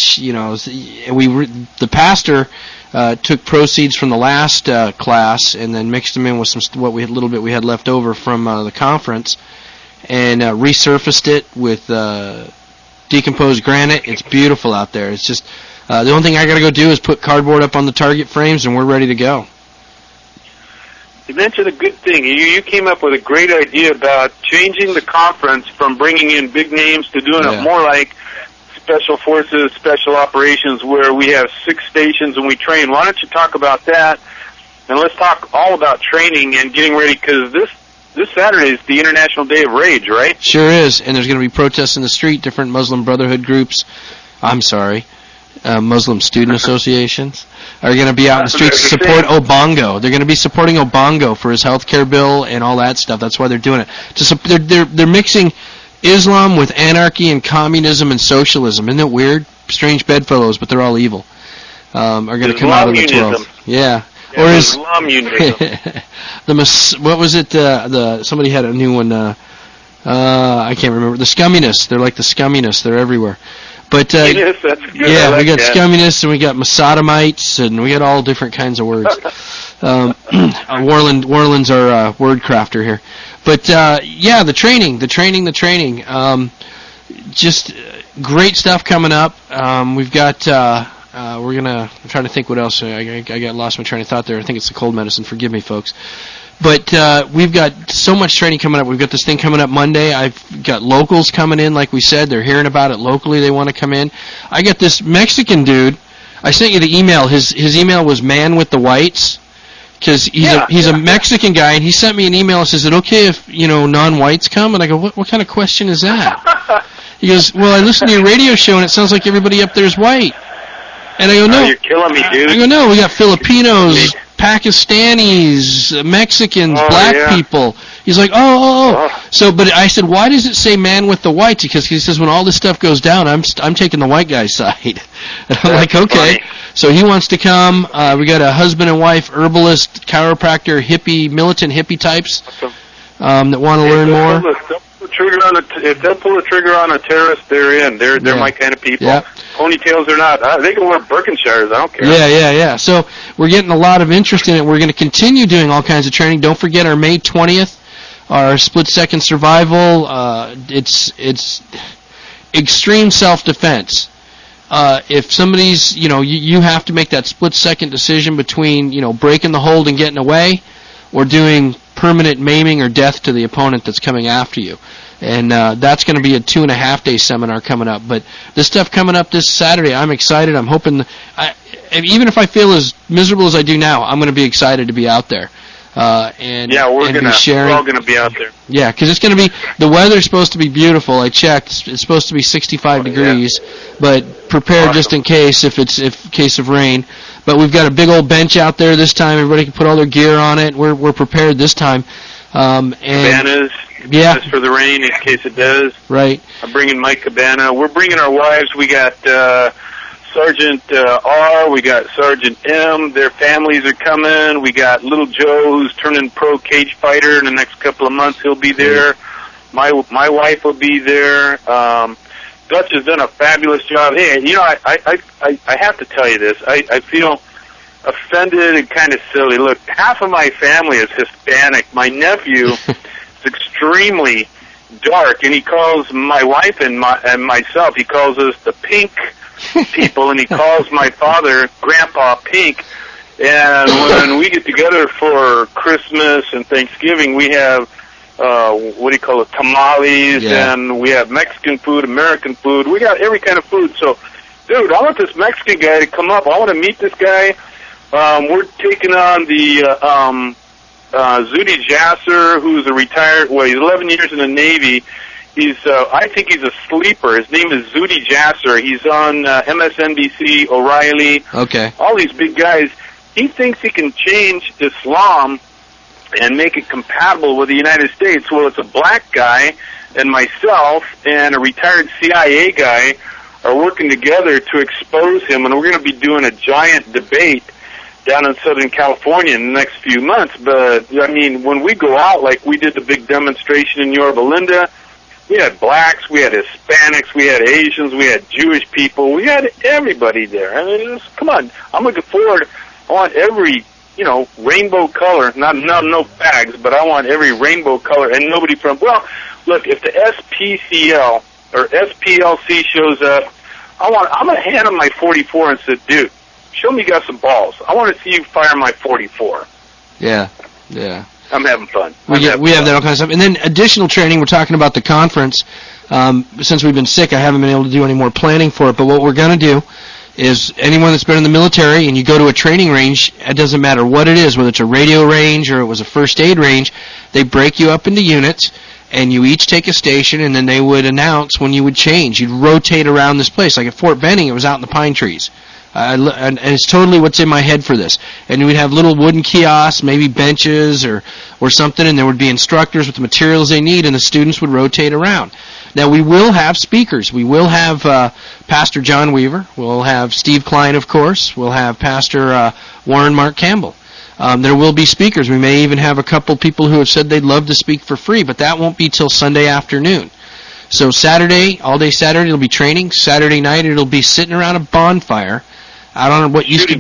The pastor took proceeds from the last class and then mixed them in with little bit we had left over from the conference, and resurfaced it with decomposed granite. It's beautiful out there. It's just the only thing I got to go do is put cardboard up on the target frames, and we're ready to go. You mentioned a good thing. You came up with a great idea about changing the conference from bringing in big names to doing it more like Special Forces, Special Operations, where we have 6 stations and we train. Why don't you talk about that? And let's talk all about training and getting ready, because this Saturday is the International Day of Rage, right? Sure is, and there's going to be protests in the street, different Muslim Brotherhood groups. Muslim student associations are going to be out in the streets to support Obongo. They're going to be supporting Obongo for his health care bill and all that stuff. That's why they're doing it. They're mixing Islam with anarchy and communism and socialism. Isn't it weird? Strange bedfellows, but they're all evil. Are going to come out on the 12th. Yeah. Or is what was it? Somebody had a new one. I can't remember. The scumminess. They're like the scumminess. They're everywhere. But yes, that's good. Yeah, we got scumminess and we got Masodomites and we got all different kinds of words. Warland's our word crafter here. But the training. Just great stuff coming up. We've got I'm trying to think what else. I got lost my train of thought there. I think it's the cold medicine. Forgive me, folks. But we've got so much training coming up. We've got this thing coming up Monday. I've got locals coming in, like we said. They're hearing about it locally. They want to come in. I got this Mexican dude. I sent you the email. His email was Man with the Whites, because he's a Mexican guy, and he sent me an email and says, "Is it okay if non-whites come?" And I go, "What kind of question is that?" He goes, "Well, I listen to your radio show, and it sounds like everybody up there is white." And I go, "No, you're killing me, dude." I go, "No, we got Filipinos, Pakistanis, Mexicans, black people." He's like, oh. So, but I said, "Why does it say Man with the Whites?" Because he says when all this stuff goes down, I'm taking the white guy's side. And I'm like, okay. Funny. So he wants to come. We got a husband and wife, herbalist, chiropractor, militant hippie types that want to learn more. If they'll pull the trigger on a terrorist, they're in. They're my kind of people. Yeah. Ponytails or not, they can wear Birkenshires. I don't care. Yeah. So we're getting a lot of interest in it. We're going to continue doing all kinds of training. Don't forget our May 20th, our split-second survival. It's extreme self-defense. If somebody's, you have to make that split-second decision between, breaking the hold and getting away, or doing permanent maiming or death to the opponent that's coming after you. And that's going to be a 2.5-day seminar coming up. But this stuff coming up this Saturday, I'm excited. I'm hoping, even if I feel as miserable as I do now, I'm going to be excited to be out there. We're all going to be out there. Yeah, because it's going to be, the weather's supposed to be beautiful. I checked. It's supposed to be 65 degrees, but prepare just in case, if case of rain. But we've got a big old bench out there this time. Everybody can put all their gear on it. We're prepared this time. Cabanas, just for the rain in case it does. Right. I'm bringing my cabana. We're bringing our wives. We got Sergeant R. We got Sergeant M. Their families are coming. We got Little Joe, who's turning pro cage fighter in the next couple of months. He'll be there. My wife will be there. Dutch has done a fabulous job. Hey, I have to tell you this. I feel offended and kind of silly. Look, half of my family is Hispanic. My nephew is extremely dark, and he calls my wife and myself, he calls us the pink people, and he calls my father Grandpa Pink. And when we get together for Christmas and Thanksgiving, we have tamales, and we have Mexican food, American food. We got every kind of food. So, dude, I want this Mexican guy to come up. I want to meet this guy. We're taking on the Zudi Jasser, who's a retired, he's 11 years in the Navy. I think he's a sleeper. His name is Zudi Jasser. He's on MSNBC, O'Reilly. Okay. All these big guys. He thinks he can change Islam and make it compatible with the United States. Well, it's a black guy and myself and a retired CIA guy are working together to expose him, and we're going to be doing a giant debate down in Southern California in the next few months. But, when we go out, like we did the big demonstration in Yorba Linda, we had blacks, we had Hispanics, we had Asians, we had Jewish people, we had everybody there. Come on, I'm looking forward. I want every, rainbow color, not no bags, but I want every rainbow color, and nobody from, look, if the SPCL or SPLC shows up, I'm going to hand them my 44 and say, dude, show me you got some balls. I want to see you fire my 44. Yeah. I'm having fun. We have that all kinds of stuff. And then additional training, we're talking about the conference. Since we've been sick, I haven't been able to do any more planning for it, but what we're going to do is anyone that's been in the military and you go to a training range, it doesn't matter what it is, whether it's a radio range or it was a first aid range, they break you up into units, and you each take a station, and then they would announce when you would change. You'd rotate around this place. Like at Fort Benning, it was out in the pine trees. And it's totally what's in my head for this. And we'd have little wooden kiosks, maybe benches or something, and there would be instructors with the materials they need, and the students would rotate around. Now, we will have speakers. We will have Pastor John Weaver. We'll have Steve Klein, of course. We'll have Pastor Warren Mark Campbell. There will be speakers. We may even have a couple people who have said they'd love to speak for free, but that won't be till Sunday afternoon. So Saturday, all day Saturday, it'll be training. Saturday night, it'll be sitting around a bonfire out on what used to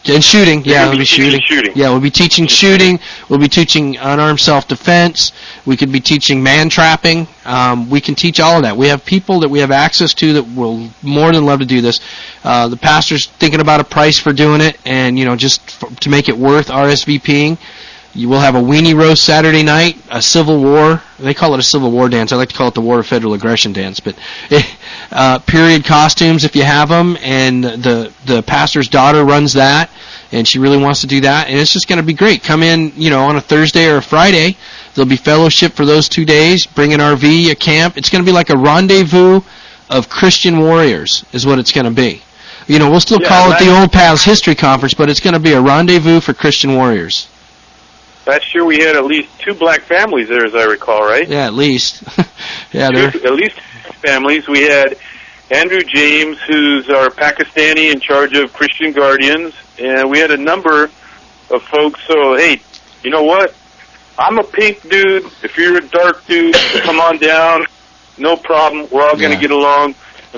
And shooting, yeah, we'll be shooting. Shooting. Yeah, we'll be teaching shooting. We'll be teaching unarmed self-defense. We could be teaching man trapping. We can teach all of that. We have people that we have access to that will more than love to do this. The pastor's thinking about a price for doing it, and to make it worth RSVPing. You will have a weenie roast Saturday night, a Civil War. They call it a Civil War dance. I like to call it the War of Federal Aggression dance. But period costumes if you have them, and the pastor's daughter runs that, and she really wants to do that, and it's just going to be great. Come in, on a Thursday or a Friday. There'll be fellowship for those 2 days. Bring an RV, a camp. It's going to be like a rendezvous of Christian warriors is what it's going to be. We'll still call it the Old Pals History Conference, but it's going to be a rendezvous for Christian warriors. Last year we had at least 2 black families there, as I recall, right? Yeah, at least. At least 2 families. We had Andrew James, who's our Pakistani in charge of Christian Guardians, and we had a number of folks. So, hey, you know what? I'm a pink dude. If you're a dark dude, come on down. No problem. We're all going to get along.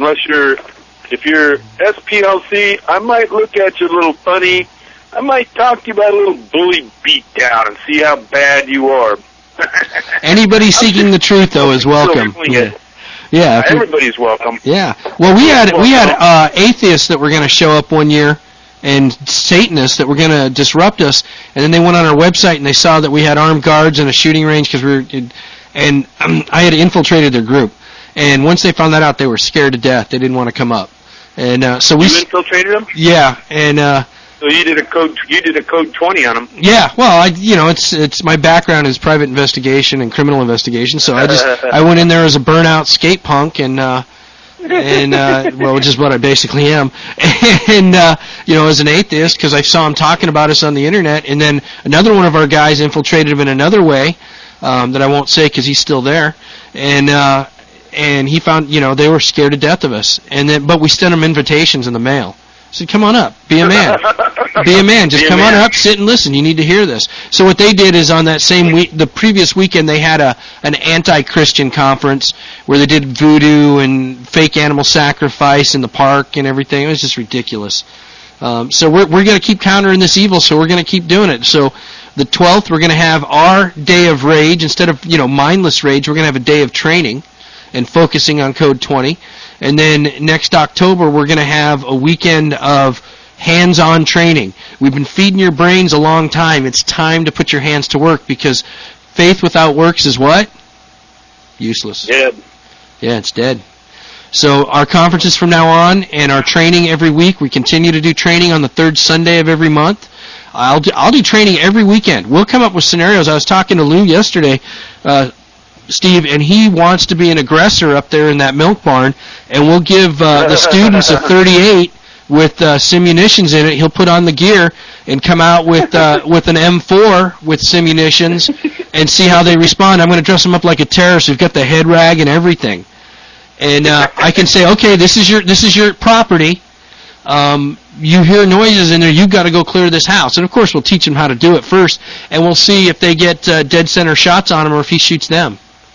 If you're SPLC, I might look at you a little funny. I might talk to you about a little bully beat down and see how bad you are. Anybody seeking the truth, though, is welcome. Yeah, everybody's welcome. Yeah. Well, we had atheists that were going to show up one year, and Satanists that were going to disrupt us, and then they went on our website and they saw that we had armed guards and a shooting range and I had infiltrated their group. And once they found that out, they were scared to death. They didn't want to come up. And so we infiltrated them. Yeah, and. So you did a code 20 on them. Yeah, well, it's my background is private investigation and criminal investigation, so I went in there as a burnout skate punk and which is what I basically am, and as an atheist because I saw him talking about us on the internet, and then another one of our guys infiltrated him in another way that I won't say because he's still there, and he found they were scared to death of us, but we sent them invitations in the mail. I said, come on up, be a man. Be a man. Just come on up, sit and listen. You need to hear this. So what they did is on that same week, the previous weekend, they had an anti-Christian conference where they did voodoo and fake animal sacrifice in the park and everything. It was just ridiculous. So we're going to keep countering this evil, so we're going to keep doing it. So the 12th, we're going to have our day of rage. Instead of, mindless rage, we're going to have a day of training and focusing on Code 20. And then next October, we're going to have a weekend of hands-on training. We've been feeding your brains a long time. It's time to put your hands to work because faith without works is what? Useless. Dead. Yeah, it's dead. So our conferences from now on and our training every week, we continue to do training on the third Sunday of every month. I'll do training every weekend. We'll come up with scenarios. I was talking to Lou yesterday, Steve, and he wants to be an aggressor up there in that milk barn, and we'll give the students a 38 with simunitions in it. He'll put on the gear and come out with an M4 with simunitions and see how they respond. I'm going to dress them up like a terrorist. We've got the head rag and everything, and I can say, okay, this is your property. You hear noises in there, you've got to go clear this house. And, of course, we'll teach them how to do it first, and we'll see if they get dead center shots on him or if he shoots them.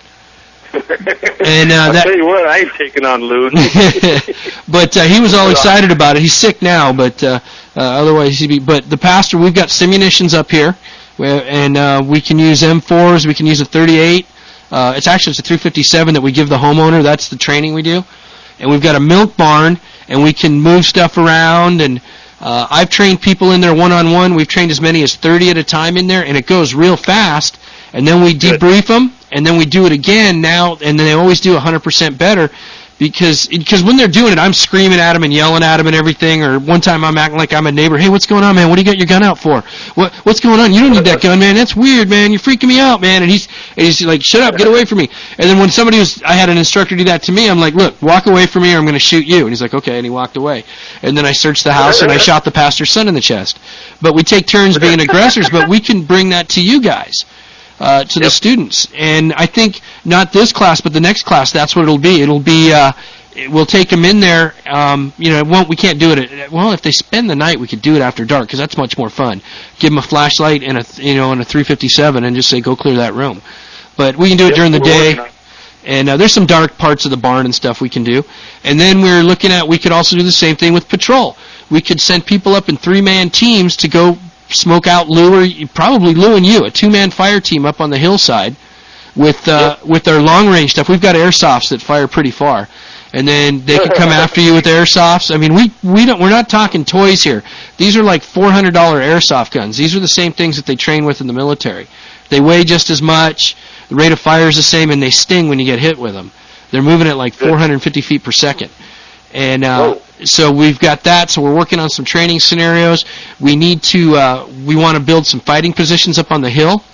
And I'll tell you what, I ain't taking on Lou. But he was all excited about it. He's sick now, but otherwise he'd be. But the pastor, we've got simunitions up here, and we can use M4s. We can use a 38. It's a 357 that we give the homeowner. That's the training we do. And we've got a milk barn, and we can move stuff around. And I've trained people in there one-on-one. We've trained as many as 30 at a time in there, and it goes real fast. And then we debrief them, and then we do it again now, and then they always do 100% better because when they're doing it, I'm screaming at them and yelling at them and everything. Or one time I'm acting like I'm a neighbor. Hey, what's going on, man? What do you got your gun out for? What's going on? You don't need that gun, man. That's weird, man. You're freaking me out, man. And he's like, shut up, get away from me. And then when I had an instructor do that to me, I'm like, look, walk away from me or I'm going to shoot you. And he's like, okay, and he walked away. And then I searched the house and I shot the pastor's son in the chest. But we take turns being aggressors, but we can bring that to you guys. To the students, and I think not this class, but the next class. That's what it'll be. It'll be we'll take them in there. We can't do it. If they spend the night, we could do it after dark because that's much more fun. Give them a flashlight and a 357, and just say go clear that room. But we can do it during the day. And there's some dark parts of the barn and stuff we can do. And then we're looking at we could also do the same thing with patrol. we could send people up in 3-man teams to go smoke out Lou, probably Lou and you, a 2-man fire team up on the hillside with our long-range stuff. We've got airsofts that fire pretty far. And then they could come after you with airsofts. I mean, we're not talking toys here. These are like $400 airsoft guns. These are the same things that they train with in the military. They weigh just as much. The rate of fire is the same, and they sting when you get hit with them. They're moving at like 450 feet per second. And so we've got that. So we're working on some training scenarios. We need to. We want to build some fighting positions up on the hill.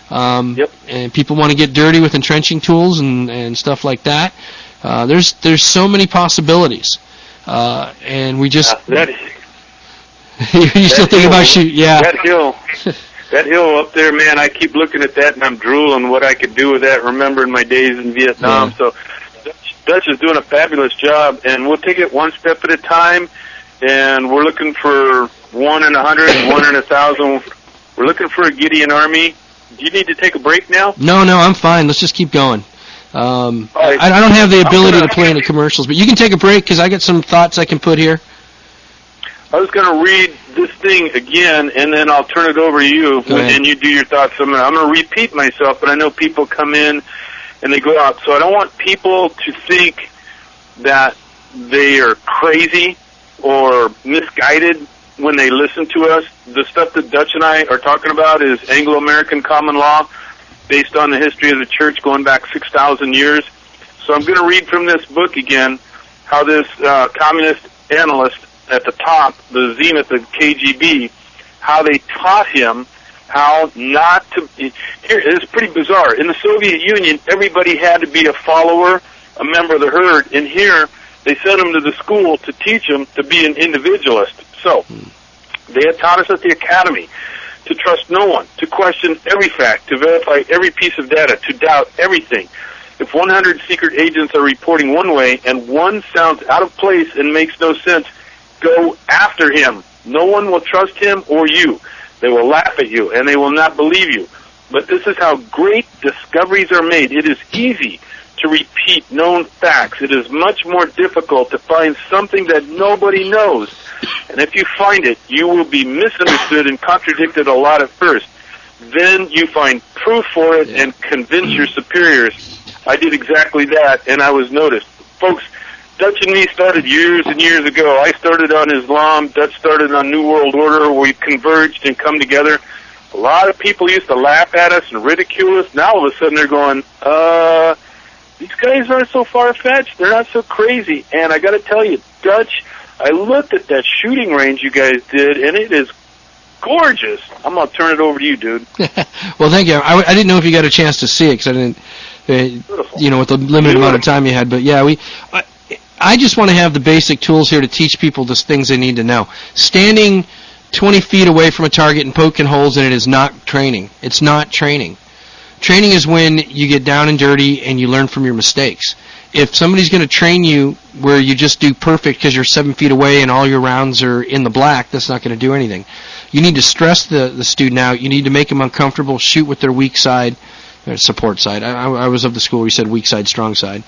And people want to get dirty with entrenching tools and stuff like that. There's so many possibilities, and we just. You still think about shoot? Yeah. That hill up there, man. I keep looking at that and I'm drooling what I could do with that. Remembering my days in Vietnam. Yeah. So Dutch is doing a fabulous job, and we'll take it one step at a time. And we're looking for 1 in 100, 1 in 1,000. We're looking for a Gideon army. Do you need to take a break now? No, I'm fine. Let's just keep going. I don't have the ability to play any commercials, but you can take a break because I got some thoughts I can put here. I was going to read this thing again, and then I'll turn it over to you, and you do your thoughts. I'm going to repeat myself, but I know people come in and they go out, so I don't want people to think that they are crazy or misguided when they listen to us. The stuff that Dutch and I are talking about is Anglo-American common law, based on the history of the church going back 6,000 years. So I'm going to read from this book again, how this communist analyst at the top, the zenith of KGB, how they taught him how not to... Here, it's pretty bizarre. In the Soviet Union, everybody had to be a follower, a member of the herd. And here, they sent him to the school to teach him to be an individualist. So, they had taught us at the academy to trust no one, to question every fact, to verify every piece of data, to doubt everything. If 100 secret agents are reporting one way and one sounds out of place and makes no sense, go after him. No one will trust him or you. They will laugh at you and they will not believe you. But this is how great discoveries are made. It is easy to repeat known facts. It is much more difficult to find something that nobody knows. And if you find it, you will be misunderstood and contradicted a lot at first. Then you find proof for it and convince your superiors. I did exactly that, and I was noticed. Folks, Dutch and me started years and years ago. I started on Islam. Dutch started on New World Order, where we converged and come together. A lot of people used to laugh at us and ridicule us. Now all of a sudden they're going, these guys aren't so far-fetched. They're not so crazy. And I got to tell you, Dutch, I looked at that shooting range you guys did, and it is gorgeous. I'm going to turn it over to you, dude. Well, thank you. I didn't know if you got a chance to see it because I didn't, with the limited amount of time you had. But, yeah, I just want to have the basic tools here to teach people the things they need to know. Standing 20 feet away from a target and poking holes in it is not training. It's not training. Training is when you get down and dirty and you learn from your mistakes. If somebody's going to train you where you just do perfect because you're 7 feet away and all your rounds are in the black, that's not going to do anything. You need to stress the student out. You need to make them uncomfortable, shoot with their weak side, their support side. I was of the school where you said weak side, strong side.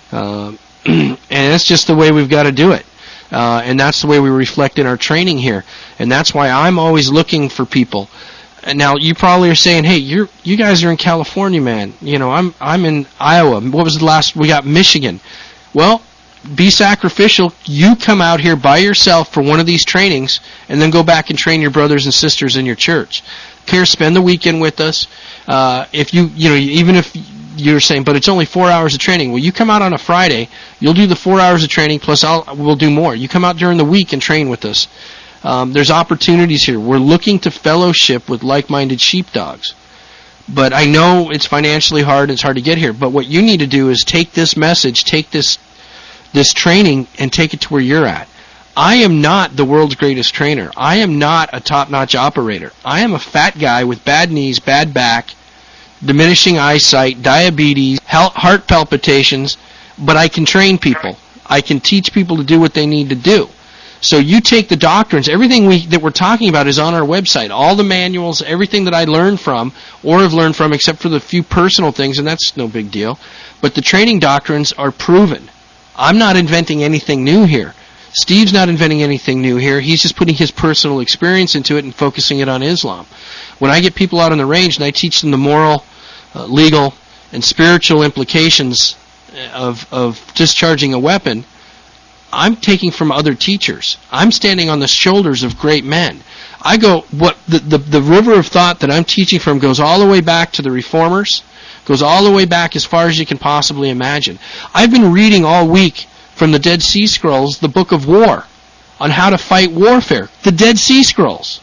And that's just the way we've got to do it. And that's the way we reflect in our training here. And that's why I'm always looking for people. And now you probably are saying, "Hey, you guys are in California, man. I'm in Iowa. What was the last? We got Michigan." Well, be sacrificial. You come out here by yourself for one of these trainings, and then go back and train your brothers and sisters in your church. Care, spend the weekend with us. If even if you're saying, but it's only 4 hours of training. Well, you come out on a Friday. You'll do the 4 hours of training plus we'll do more. You come out during the week and train with us. There's opportunities here. We're looking to fellowship with like-minded sheepdogs. But I know it's financially hard. It's hard to get here. But what you need to do is take this message, take this training, and take it to where you're at. I am not the world's greatest trainer. I am not a top-notch operator. I am a fat guy with bad knees, bad back, diminishing eyesight, diabetes, heart palpitations, but I can train people. I can teach people to do what they need to do. So you take the doctrines, everything that we're talking about is on our website. All the manuals, everything that I learned from or have learned from, except for the few personal things, and that's no big deal. But the training doctrines are proven. I'm not inventing anything new here. Steve's not inventing anything new here. He's just putting his personal experience into it and focusing it on Islam. When I get people out on the range and I teach them the moral, legal, and spiritual implications of discharging a weapon, I'm taking from other teachers. I'm standing on the shoulders of great men. I go, what the river of thought that I'm teaching from goes all the way back to the Reformers, goes all the way back as far as you can possibly imagine. I've been reading all week from the Dead Sea Scrolls, the Book of War, on how to fight warfare. The Dead Sea Scrolls.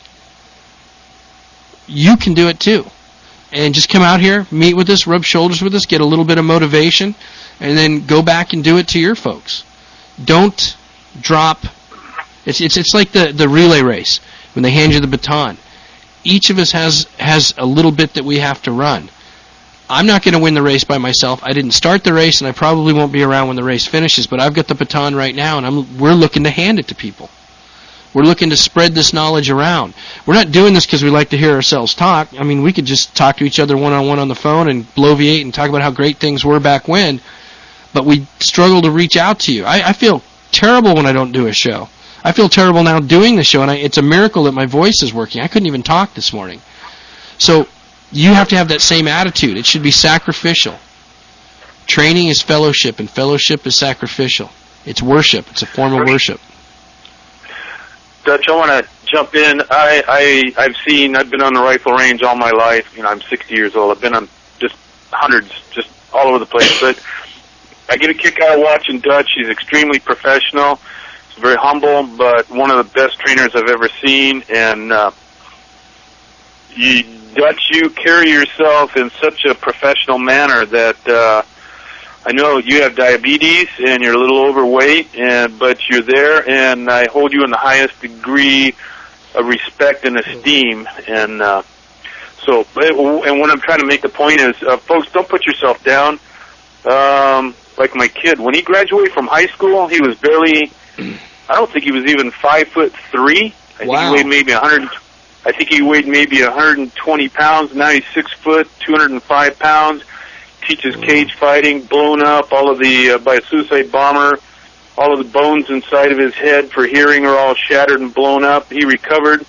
You can do it too. And just come out here, meet with us, rub shoulders with us, get a little bit of motivation, and then go back and do it to your folks. Don't drop. It's like the relay race when they hand you the baton. Each of us has a little bit that we have to run. I'm not going to win the race by myself. I didn't start the race, and I probably won't be around when the race finishes, but I've got the baton right now, and we're looking to hand it to people. We're looking to spread this knowledge around. We're not doing this because we like to hear ourselves talk. I mean, we could just talk to each other one-on-one on the phone and bloviate and talk about how great things were back when, but we struggle to reach out to you. I feel terrible when I don't do a show. I feel terrible now doing the show, and it's a miracle that my voice is working. I couldn't even talk this morning. So you have to have that same attitude. It should be sacrificial. Training is fellowship, and fellowship is sacrificial. It's worship. It's a form of worship. Dutch, I want to jump in. I've been on the rifle range all my life. You know, I'm 60 years old. I've been on just hundreds, just all over the place. But I get a kick out of watching Dutch. He's extremely professional. He's very humble, but one of the best trainers I've ever seen. And Dutch, you carry yourself in such a professional manner that I know you have diabetes and you're a little overweight, but you're there, and I hold you in the highest degree of respect and esteem. And and what I'm trying to make the point is, folks, don't put yourself down. Like my kid, when he graduated from high school, he was barely, I don't think he was even 5'3". I think he weighed maybe 100. I think he weighed maybe 120 pounds. Now he's 6 foot, 205 pounds. Teaches cage fighting, blown up, all of the by a suicide bomber. All of the bones inside of his head for hearing are all shattered and blown up. He recovered.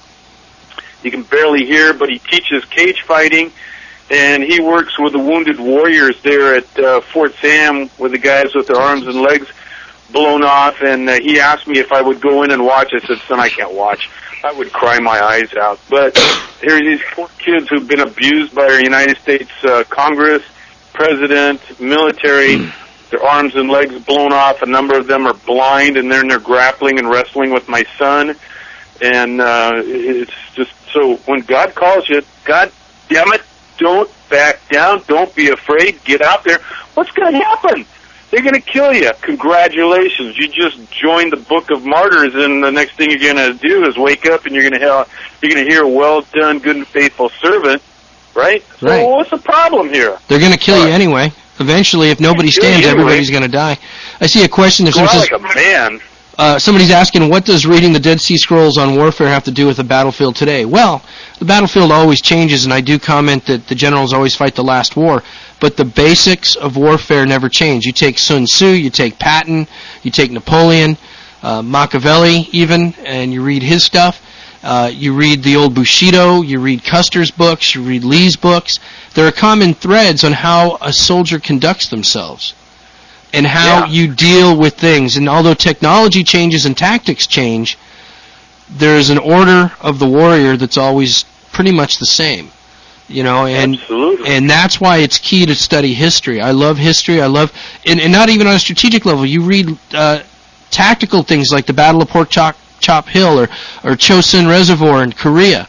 He can barely hear, but he teaches cage fighting, and he works with the wounded warriors there at Fort Sam with the guys with their arms and legs blown off. And he asked me if I would go in and watch. I said, son, I can't watch. I would cry my eyes out. But here are these poor kids who've been abused by our United States Congress, president, military, their arms and legs blown off. A number of them are blind, and they're grappling and wrestling with my son. And it's just so when God calls you, God damn it, don't back down. Don't be afraid. Get out there. What's going to happen? They're going to kill you. Congratulations. You just joined the Book of Martyrs, and the next thing you're going to do is wake up and you're going to hear, well done, good and faithful servant. Right? Right. So what's the problem here? They're going to kill you anyway. Eventually, if nobody stands, everybody's going to die. I see a question. There says, like a man. Somebody's asking, what does reading the Dead Sea Scrolls on warfare have to do with the battlefield today? Well, the battlefield always changes, and I do comment that the generals always fight the last war, but the basics of warfare never change. You take Sun Tzu, you take Patton, you take Napoleon, Machiavelli even, and you read his stuff. You read the old Bushido, you read Custer's books, you read Lee's books. There are common threads on how a soldier conducts themselves and how you deal with things. And although technology changes and tactics change, there is an order of the warrior that's always pretty much the same. You know, and that's why it's key to study history. I love history. I love, and not even on a strategic level. You read tactical things like the Battle of Pork Chop Hill or Chosin Reservoir in Korea.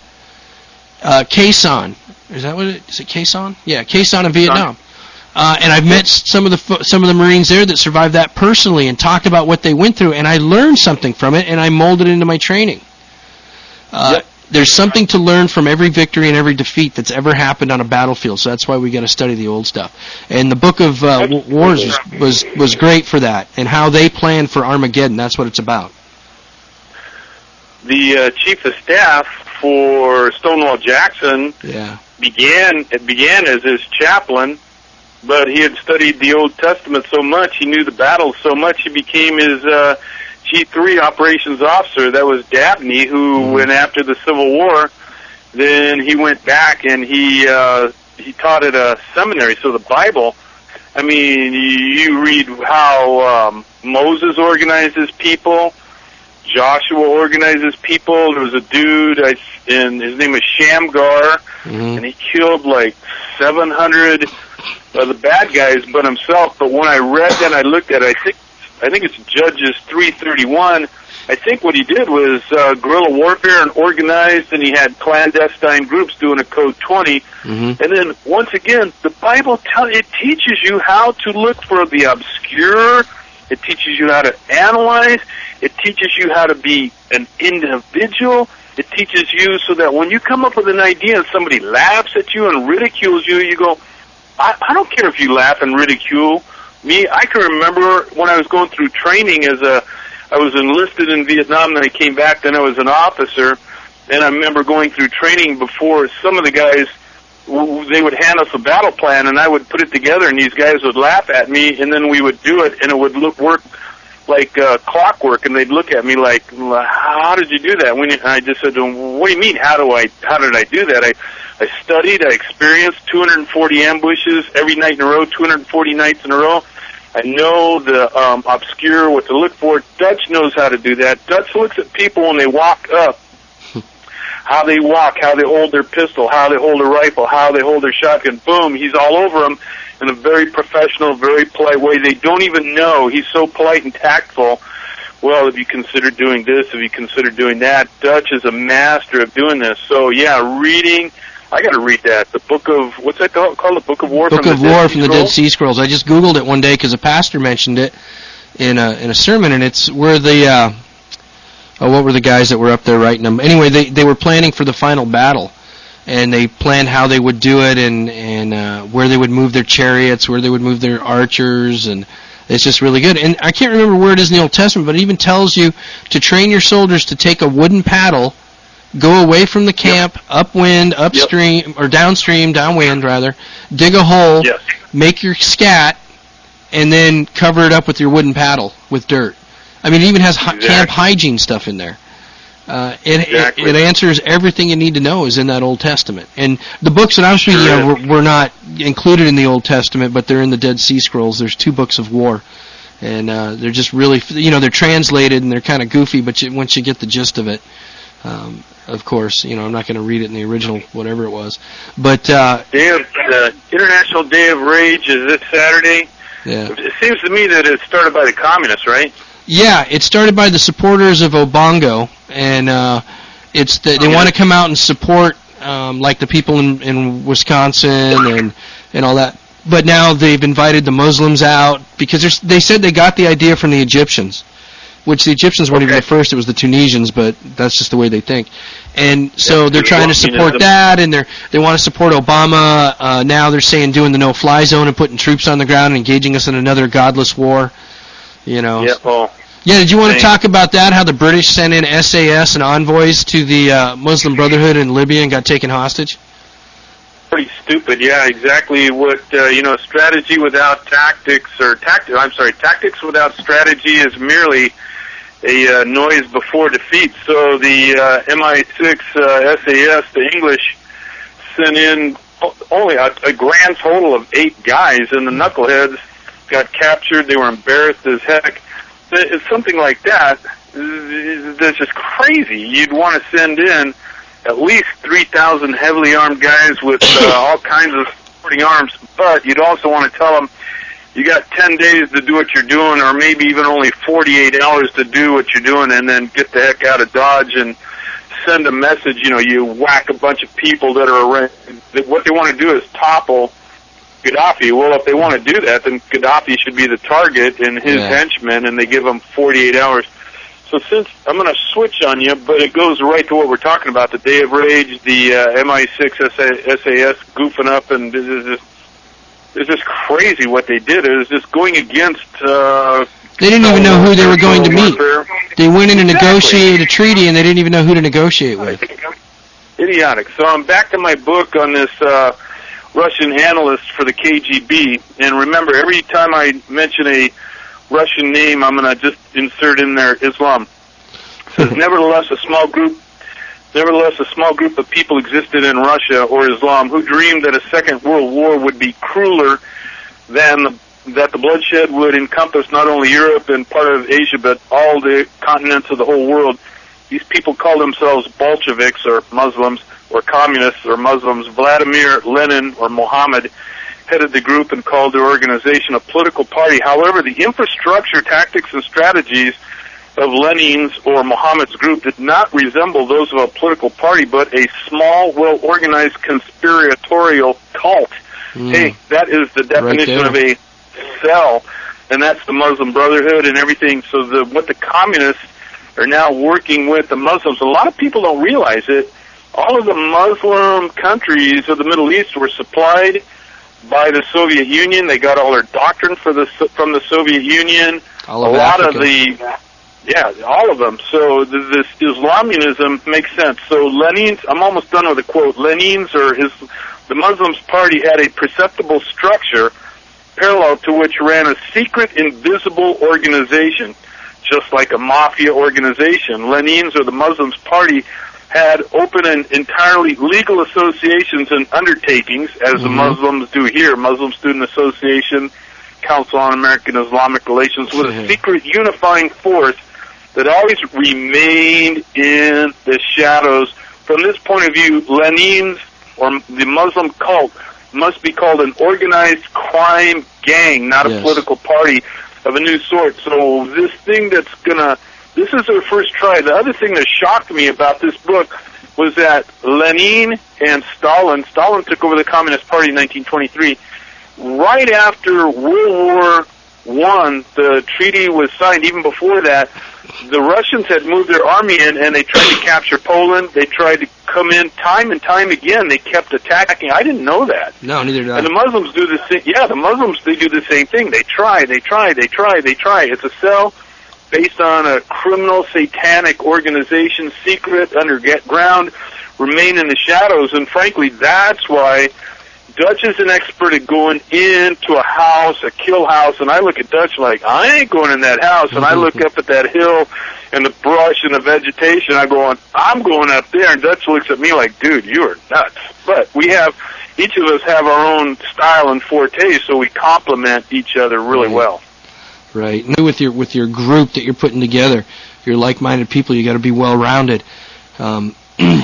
Quezon. Is that what it is? It Quezon? Yeah, Quezon in Vietnam. And I've met some of the Marines there that survived that personally and talked about what they went through, and I learned something from it, and I molded it into my training. There's something to learn from every victory and every defeat that's ever happened on a battlefield, so that's why we got to study the old stuff. And the Book of Wars was great for that, and how they planned for Armageddon. That's what it's about. The chief of staff for Stonewall Jackson began as his chaplain, but he had studied the Old Testament so much, he knew the battles so much, he became his G3 operations officer. That was Dabney, who went after the Civil War. Then he went back and he taught at a seminary. So the Bible, I mean, you read how Moses organizes people, Joshua organizes people. There was a dude, and his name was Shamgar, and he killed like 700 of the bad guys but himself. But when I read that, I looked at it, I think it's Judges 3:31. I think what he did was guerrilla warfare and organized, and he had clandestine groups doing a Code 20. And then, once again, the Bible it teaches you how to look for the obscure. It teaches you how to analyze. It teaches you how to be an individual. It teaches you so that when you come up with an idea and somebody laughs at you and ridicules you, you go, I don't care if you laugh and ridicule me. I can remember when I was going through training I was enlisted in Vietnam, then I came back, then I was an officer, and I remember going through training before some of the guys, they would hand us a battle plan, and I would put it together, and these guys would laugh at me, and then we would do it, and it would work like clockwork, and they'd look at me like, how did you do that? And I just said to them, what do you mean, how did I do that? I studied, I experienced 240 ambushes every night in a row, 240 nights in a row. I know the obscure, what to look for. Dutch knows how to do that. Dutch looks at people when they walk up, how they walk, how they hold their pistol, how they hold a rifle, how they hold their shotgun. Boom, he's all over them in a very professional, very polite way. They don't even know. He's so polite and tactful. Well, have you considered doing this? Have you considered doing that? Dutch is a master of doing this. So, yeah, reading. I got to read that. The book of, what's that called? The Book of War from the Dead Sea Scrolls. I just Googled it one day because a pastor mentioned it in a sermon, and it's where the, what were the guys that were up there writing them? Anyway, they were planning for the final battle, and they planned how they would do it and where they would move their chariots, where they would move their archers, and it's just really good. And I can't remember where it is in the Old Testament, but it even tells you to train your soldiers to take a wooden paddle, go away from the camp, upwind, upstream, or downstream, downwind rather, dig a hole, make your scat, and then cover it up with your wooden paddle with dirt. I mean, it even has camp hygiene stuff in there. It answers everything you need to know is in that Old Testament. And the books that I'm speaking of were not included in the Old Testament, but they're in the Dead Sea Scrolls. There's 2 books of war. And they're just really, they're translated and they're kind of goofy, but once you get the gist of it, of course, I'm not going to read it in the original, whatever it was. But the International Day of Rage is this Saturday. Yeah. It seems to me that it started by the communists, right? Yeah, it started by the supporters of Obongo, and they want to come out and support like the people in Wisconsin and all that. But now they've invited the Muslims out because they said they got the idea from the Egyptians, which the Egyptians weren't even the first. It was the Tunisians, but that's just the way they think. And so they're trying to support that, and they want to support Obama. Now they're saying doing the no-fly zone and putting troops on the ground and engaging us in another godless war. Yeah, did you want to talk about that, how the British sent in SAS and envoys to the Muslim Brotherhood in Libya and got taken hostage? Pretty stupid, yeah, exactly what, strategy without tactics, tactics without strategy is merely a noise before defeat. So the MI6 SAS, the English, sent in only a grand total of 8 guys, and the knuckleheads got captured. They were embarrassed as heck. It's something like that that's just crazy. You'd want to send in at least 3,000 heavily armed guys with all kinds of supporting arms, but you'd also want to tell them you got 10 days to do what you're doing, or maybe even only 48 hours to do what you're doing, and then get the heck out of Dodge and send a message. You whack a bunch of people that are around. What they want to do is topple Gaddafi. Well, if they want to do that, then Gaddafi should be the target and his henchmen, and they give them 48 hours. So since I'm going to switch on you, but it goes right to what we're talking about, the Day of Rage, the MI6 SAS goofing up, and it's just crazy what they did. It was just going against... they didn't even know who they were going to meet. They went in and negotiated a treaty, and they didn't even know who to negotiate with. Idiotic. So I'm back to my book on this Russian analyst for the KGB, and remember, every time I mention a Russian name I'm going to just insert in there, Islam. It says, nevertheless, a small group of people existed in Russia, or Islam, who dreamed that a second world war would be crueler than that the bloodshed would encompass not only Europe and part of Asia, but all the continents of the whole world. These people call themselves Bolsheviks, or Muslims, or communists, or Muslims. Vladimir Lenin, or Mohammed, headed the group and called their organization a political party. However, the infrastructure, tactics, and strategies of Lenin's or Mohammed's group did not resemble those of a political party, but a small, well-organized conspiratorial cult. Hey, that is the definition of a cell, and that's the Muslim Brotherhood and everything. So what the communists are now working with the Muslims, a lot of people don't realize it. All of the Muslim countries of the Middle East were supplied by the Soviet Union. They got all their doctrine from the Soviet Union. All of Africa. All of them. So this Islamism makes sense. So Lenin's, I'm almost done with a quote. Lenin's, or the Muslims party, had a perceptible structure parallel to which ran a secret, invisible organization, just like a mafia organization. Lenin's, or the Muslims party, had open and entirely legal associations and undertakings, as the Muslims do here. Muslim Student Association, Council on American Islamic Relations, with a secret unifying force that always remained in the shadows. From this point of view, Lenin's, or the Muslim cult, must be called an organized crime gang, not a political party of a new sort. So this thing this is their first try. The other thing that shocked me about this book was that Lenin and Stalin took over the Communist Party in 1923. Right after World War I, the treaty was signed. Even before that, the Russians had moved their army in, and they tried to capture Poland. They tried to come in time and time again. They kept attacking. I didn't know that. No, neither did I. And the Muslims do the same. Yeah, the Muslims, they do the same thing. They try. It's a cell based on a criminal, satanic organization, secret, underground, remain in the shadows. And frankly, that's why Dutch is an expert at going into a house, a kill house, and I look at Dutch like, I ain't going in that house. And I look up at that hill and the brush and the vegetation, I'm going up there, and Dutch looks at me like, dude, you are nuts. But each of us have our own style and forte, so we complement each other really well. Right. And with your group that you're putting together, you're like-minded people, you got to be well-rounded. And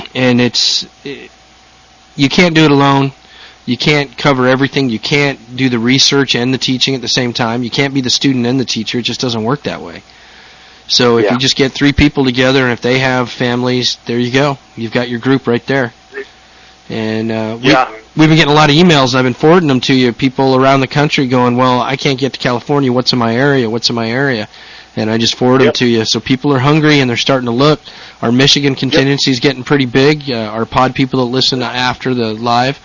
you can't do it alone. You can't cover everything. You can't do the research and the teaching at the same time. You can't be the student and the teacher. It just doesn't work that way. So if you just get 3 people together, and if they have families, there you go. You've got your group right there. And we've been getting a lot of emails. I've been forwarding them to you. People around the country going, well, I can't get to California. What's in my area? And I just forward them to you. So people are hungry, and they're starting to look. Our Michigan contingency is getting pretty big. Our pod people that listen after the live.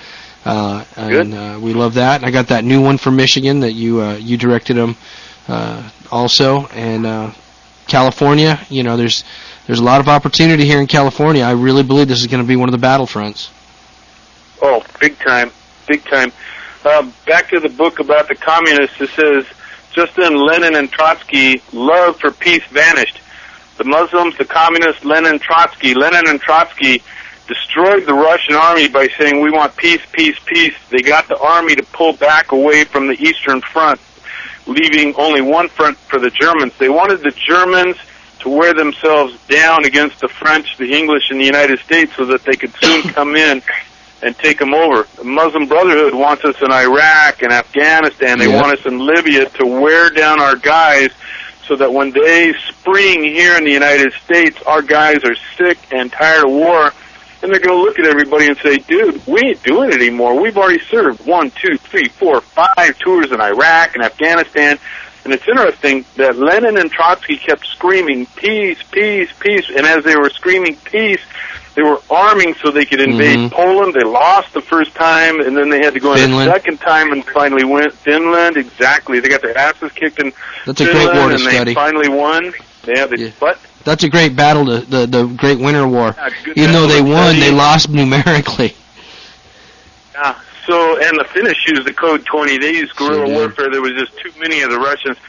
And we love that. And I got that new one from Michigan that you directed them also. And California, there's a lot of opportunity here in California. I really believe this is going to be one of the battlefronts. Oh, big time. Back to the book about the communists. It says, just then Lenin and Trotsky, love for peace vanished. The Muslims, the communists, Lenin and Trotsky destroyed the Russian army by saying, we want peace, peace, peace. They got the army to pull back away from the Eastern Front, leaving only one front for the Germans. They wanted the Germans to wear themselves down against the French, the English, and the United States so that they could soon come in and take them over. The Muslim Brotherhood wants us in Iraq and Afghanistan. They want us in Libya to wear down our guys so that when they spring here in the United States, our guys are sick and tired of war, and they're going to look at everybody and say, dude, we ain't doing it anymore. We've already served 1, 2, 3, 4, 5 tours in Iraq and Afghanistan. And it's interesting that Lenin and Trotsky kept screaming, peace, peace, peace. And as they were screaming peace, they were arming so they could invade Poland. They lost the first time, and then they had to go in the second time and finally went. Finland, exactly. They got their asses kicked in That's a Finland, great war to and study. they finally won. What? That's a great battle, the Great Winter War. Even though they won, they lost numerically. Yeah. So, and the Finnish used the Code 20. They used guerrilla warfare. There was just too many of the Russians.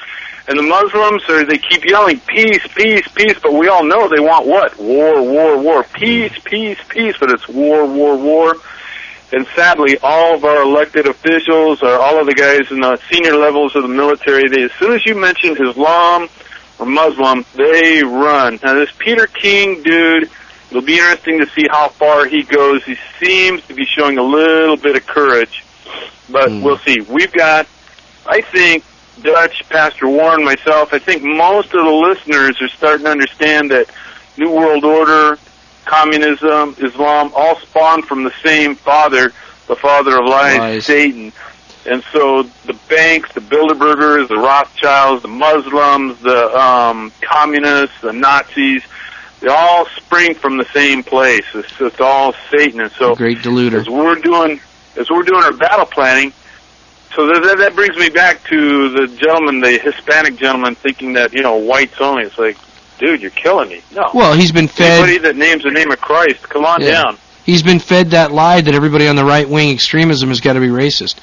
And the Muslims, they keep yelling, peace, peace, peace, but we all know they want what? War, war, war. Peace, peace, peace, but it's war, war, war. And sadly, all of our elected officials, or all of the guys in the senior levels of the military, as soon as you mention Islam or Muslim, they run. Now, this Peter King dude, it'll be interesting to see how far he goes. He seems to be showing a little bit of courage, but we'll see. We've got, I think, Dutch, Pastor Warren, myself, I think most of the listeners are starting to understand that New World Order, communism, Islam, all spawned from the same father, the father of lies. Satan. And so the banks, the Bilderbergers, the Rothschilds, the Muslims, the communists, the Nazis, they all spring from the same place. It's all Satan. And so great deluder. As we're doing our battle planning, so that brings me back to the gentleman, the Hispanic gentleman, thinking that, whites only. It's like, dude, you're killing me. No. Well, he's been fed... Anybody that names the name of Christ, come on down. He's been fed that lie that everybody on the right-wing extremism has got to be racist.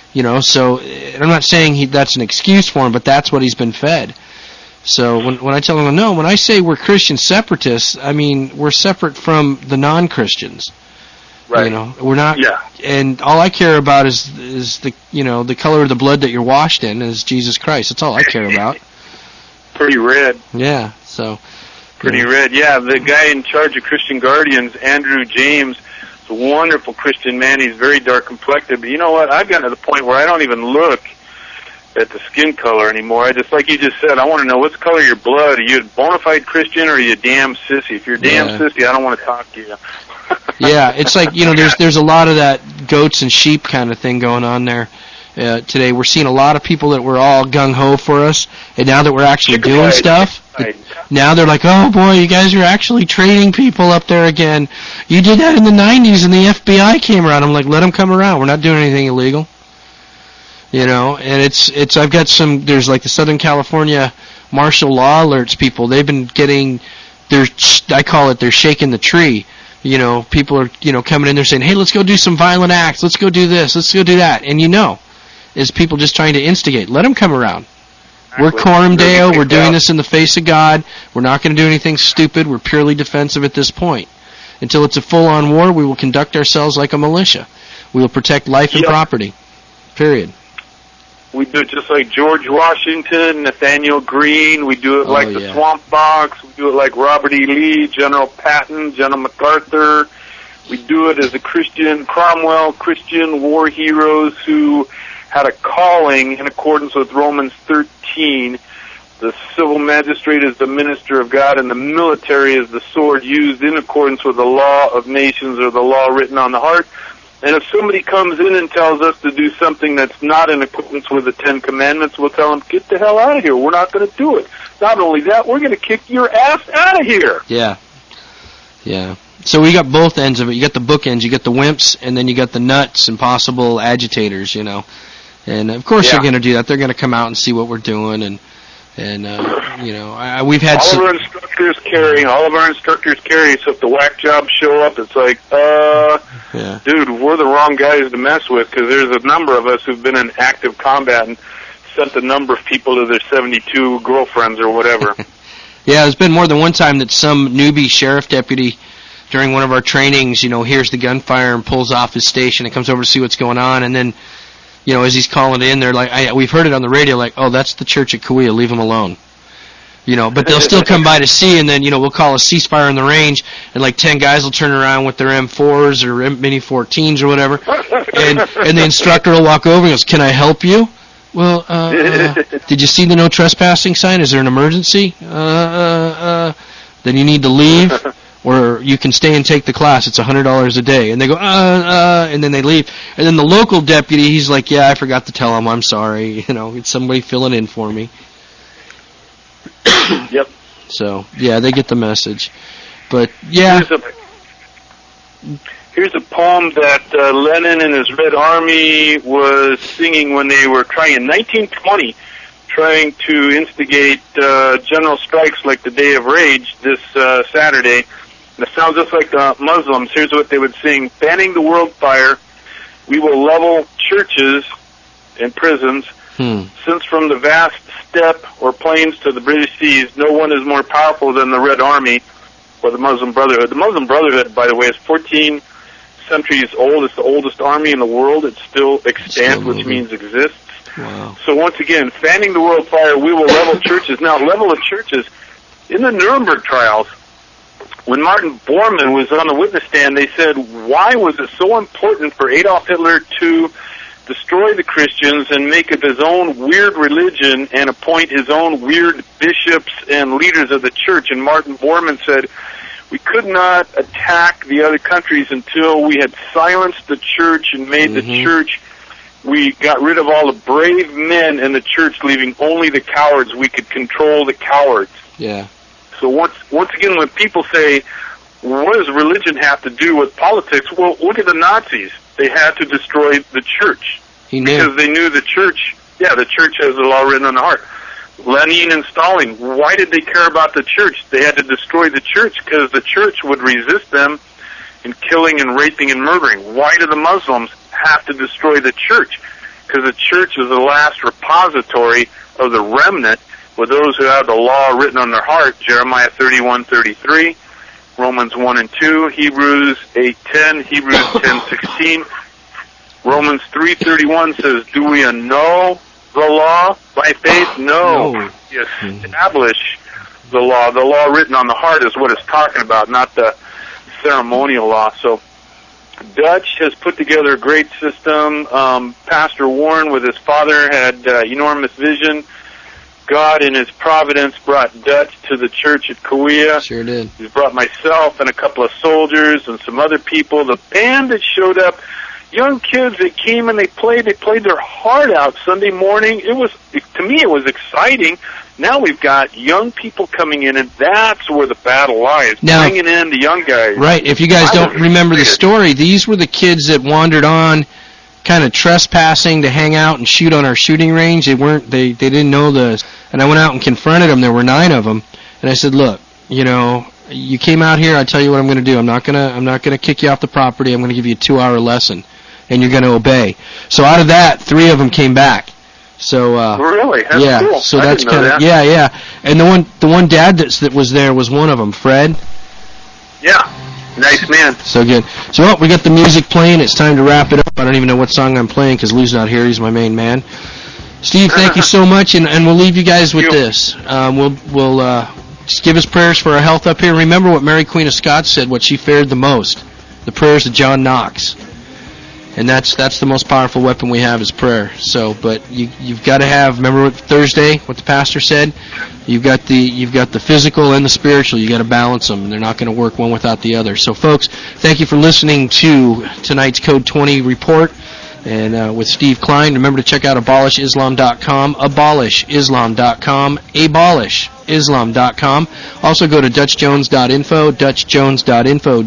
So I'm not saying that's an excuse for him, but that's what he's been fed. So when I tell him, no, when I say we're Christian separatists, I mean we're separate from the non-Christians. Right. We're not. Yeah. And all I care about is the the color of the blood that you're washed in is Jesus Christ. That's all I care about. Pretty red. Yeah. So. Pretty red. Yeah. The guy in charge of Christian Guardians, Andrew James, is a wonderful Christian man. He's very dark complected. But you know what? I've gotten to the point where I don't even look at the skin color anymore. I just, like you just said, I want to know what's the color of your blood. Are you a bona fide Christian or are you a damn sissy? If you're a damn sissy, I don't want to talk to you. Yeah, it's like, there's a lot of that goats and sheep kind of thing going on there today. We're seeing a lot of people that were all gung-ho for us, and now that we're actually doing stuff, now they're like, oh boy, you guys are actually trading people up there again. You did that in the 90s and the FBI came around. I'm like, let them come around. We're not doing anything illegal. And it's I've got there's like the Southern California martial law alerts people. They've been getting, I call it, they're shaking the tree. People are, coming in there saying, hey, let's go do some violent acts. Let's go do this. Let's go do that. And is people just trying to instigate. Let them come around. We're Coram Deo. We're doing this in the face of God. We're not going to do anything stupid. We're purely defensive at this point. Until it's a full-on war, we will conduct ourselves like a militia. We will protect life and property. Period. We do it just like George Washington, Nathaniel Greene. We do it like the Swamp Fox. We do it like Robert E. Lee, General Patton, General MacArthur. We do it as a Christian, Cromwell, Christian war heroes who had a calling in accordance with Romans 13. The civil magistrate is the minister of God, and the military is the sword used in accordance with the law of nations or the law written on the heart. And if somebody comes in and tells us to do something that's not in accordance with the Ten Commandments, we'll tell them, get the hell out of here. We're not going to do it. Not only that, we're going to kick your ass out of here. Yeah. Yeah. So we got both ends of it. You got the bookends. You got the wimps, and then you got the nuts and possible agitators, And, of course, they're going to do that. They're going to come out and see what we're doing, and we've had all of our instructors carry, so if the whack jobs show up, it's like, dude, we're the wrong guys to mess with, because there's a number of us who've been in active combat and sent a number of people to their 72 girlfriends or whatever. Yeah, there's been more than one time that some newbie sheriff deputy during one of our trainings, hears the gunfire and pulls off his station and comes over to see what's going on, and then as he's calling in, they're like, we've heard it on the radio, like, oh, that's the church at Kauai, leave them alone. But they'll still come by to see, and then, we'll call a ceasefire in the range, and like 10 guys will turn around with their M4s or Mini 14s or whatever, and the instructor will walk over and goes, can I help you? Well, did you see the no trespassing sign? Is there an emergency? Then you need to leave. Or you can stay and take the class. It's $100 a day. And they go, and then they leave. And then the local deputy, he's like, yeah, I forgot to tell him. I'm sorry. It's somebody filling in for me. Yep. So, yeah, they get the message. But, yeah. Here's a poem that Lenin and his Red Army was singing when they were trying in 1920, trying to instigate general strikes like the Day of Rage this Saturday. It sounds just like the Muslims. Here's what they would sing. Banning the world fire, we will level churches and prisons. Since from the vast steppe or plains to the British seas, no one is more powerful than the Red Army or the Muslim Brotherhood. The Muslim Brotherhood, by the way, is 14 centuries old. It's the oldest army in the world. It's still extant, which means exists. Wow. So once again, fanning the world fire, we will level churches. Now, level of churches. In the Nuremberg trials, when Martin Bormann was on the witness stand, they said, why was it so important for Adolf Hitler to destroy the Christians and make up his own weird religion and appoint his own weird bishops and leaders of the church? And Martin Bormann said, we could not attack the other countries until we had silenced the church and made the church. We got rid of all the brave men in the church, leaving only the cowards. We could control the cowards. Yeah. So once again, when people say, what does religion have to do with politics? Well, look at the Nazis. They had to destroy the church. He knew. Because they knew the church, the church has the law written on the heart. Lenin and Stalin, why did they care about the church? They had to destroy the church because the church would resist them in killing and raping and murdering. Why do the Muslims have to destroy the church? Because the church is the last repository of the remnant with those who have the law written on their heart. Jeremiah 31:33, Romans 1 and 2, Hebrews 8:10, Hebrews 10:16. Romans 3:31 says, do we annul the law by faith? No. We establish the law written on the heart is what it's talking about, not the ceremonial law. So Dutch has put together a great system. Pastor Warren with his father had enormous vision. God in his providence brought Dutch to the church at Kauai. Sure did. He brought myself and a couple of soldiers and some other people. The band that showed up, young kids that came and they played their heart out Sunday morning. To me it was exciting. Now we've got young people coming in, and that's where the battle lies. Now, bringing in the young guys. Right. If you guys don't remember the story, these were the kids that wandered on, kind of trespassing to hang out and shoot on our shooting range. They didn't know the. And I went out and confronted them. There were 9 of them, and I said, look, you came out here. I tell you what I'm going to do. I'm not gonna kick you off the property. I'm going to give you a 2-hour lesson, and you're going to obey. So out of that, 3 of them came back. So really, that's cool. So that's kind of yeah. And the one dad that was there was one of them, Fred. Yeah, nice man. So good. So we got the music playing. It's time to wrap it up. I don't even know what song I'm playing because Lou's not here. He's my main man. Steve, thank you so much, and we'll leave you guys with this. We'll just give us prayers for our health up here. Remember what Mary Queen of Scots said, what she feared the most, the prayers of John Knox. And that's the most powerful weapon we have is prayer. So, but you've got to have. Remember what Thursday, what the pastor said. You've got the physical and the spiritual. You got to balance them, and they're not going to work one without the other. So, folks, thank you for listening to tonight's Code 20 report, and with Steve Klein. Remember to check out AbolishIslam.com. AbolishIslam.com. AbolishIslam.com. Also go to DutchJones.info. DutchJones.info.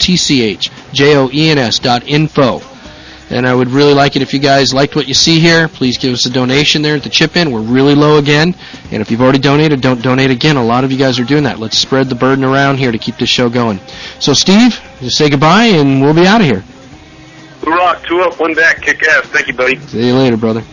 DutchJones.info. And I would really like it if you guys liked what you see here. Please give us a donation there at the chip-in. We're really low again. And if you've already donated, don't donate again. A lot of you guys are doing that. Let's spread the burden around here to keep this show going. So, Steve, just say goodbye, and we'll be out of here. Hoorah, 2 up, 1 back, kick ass. Thank you, buddy. See you later, brother.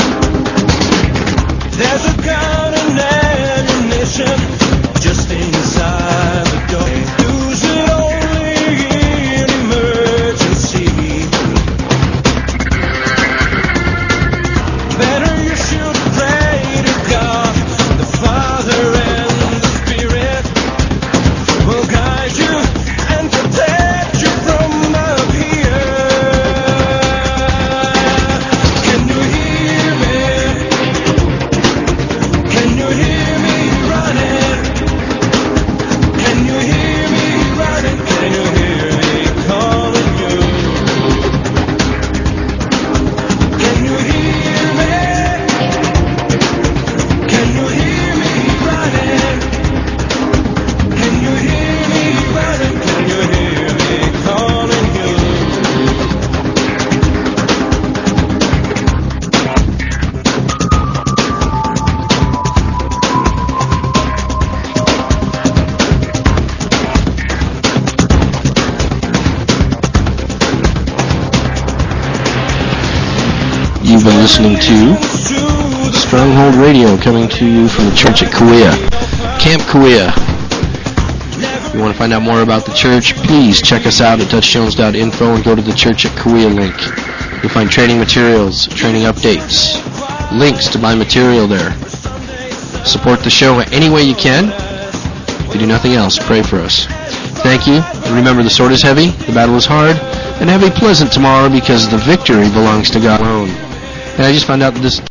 There's a gun and ammunition just inside. You've been listening to Stronghold Radio, coming to you from the church at Kauai, Camp Kauai. If you want to find out more about the church, please check us out at dutchjones.info and go to the Church at Kauai link. You'll find training materials, training updates, links to buy material there. Support the show any way you can. If you do nothing else, pray for us. Thank you, and remember, the sword is heavy, the battle is hard, and have a pleasant tomorrow, because the victory belongs to God alone. And I just found out that this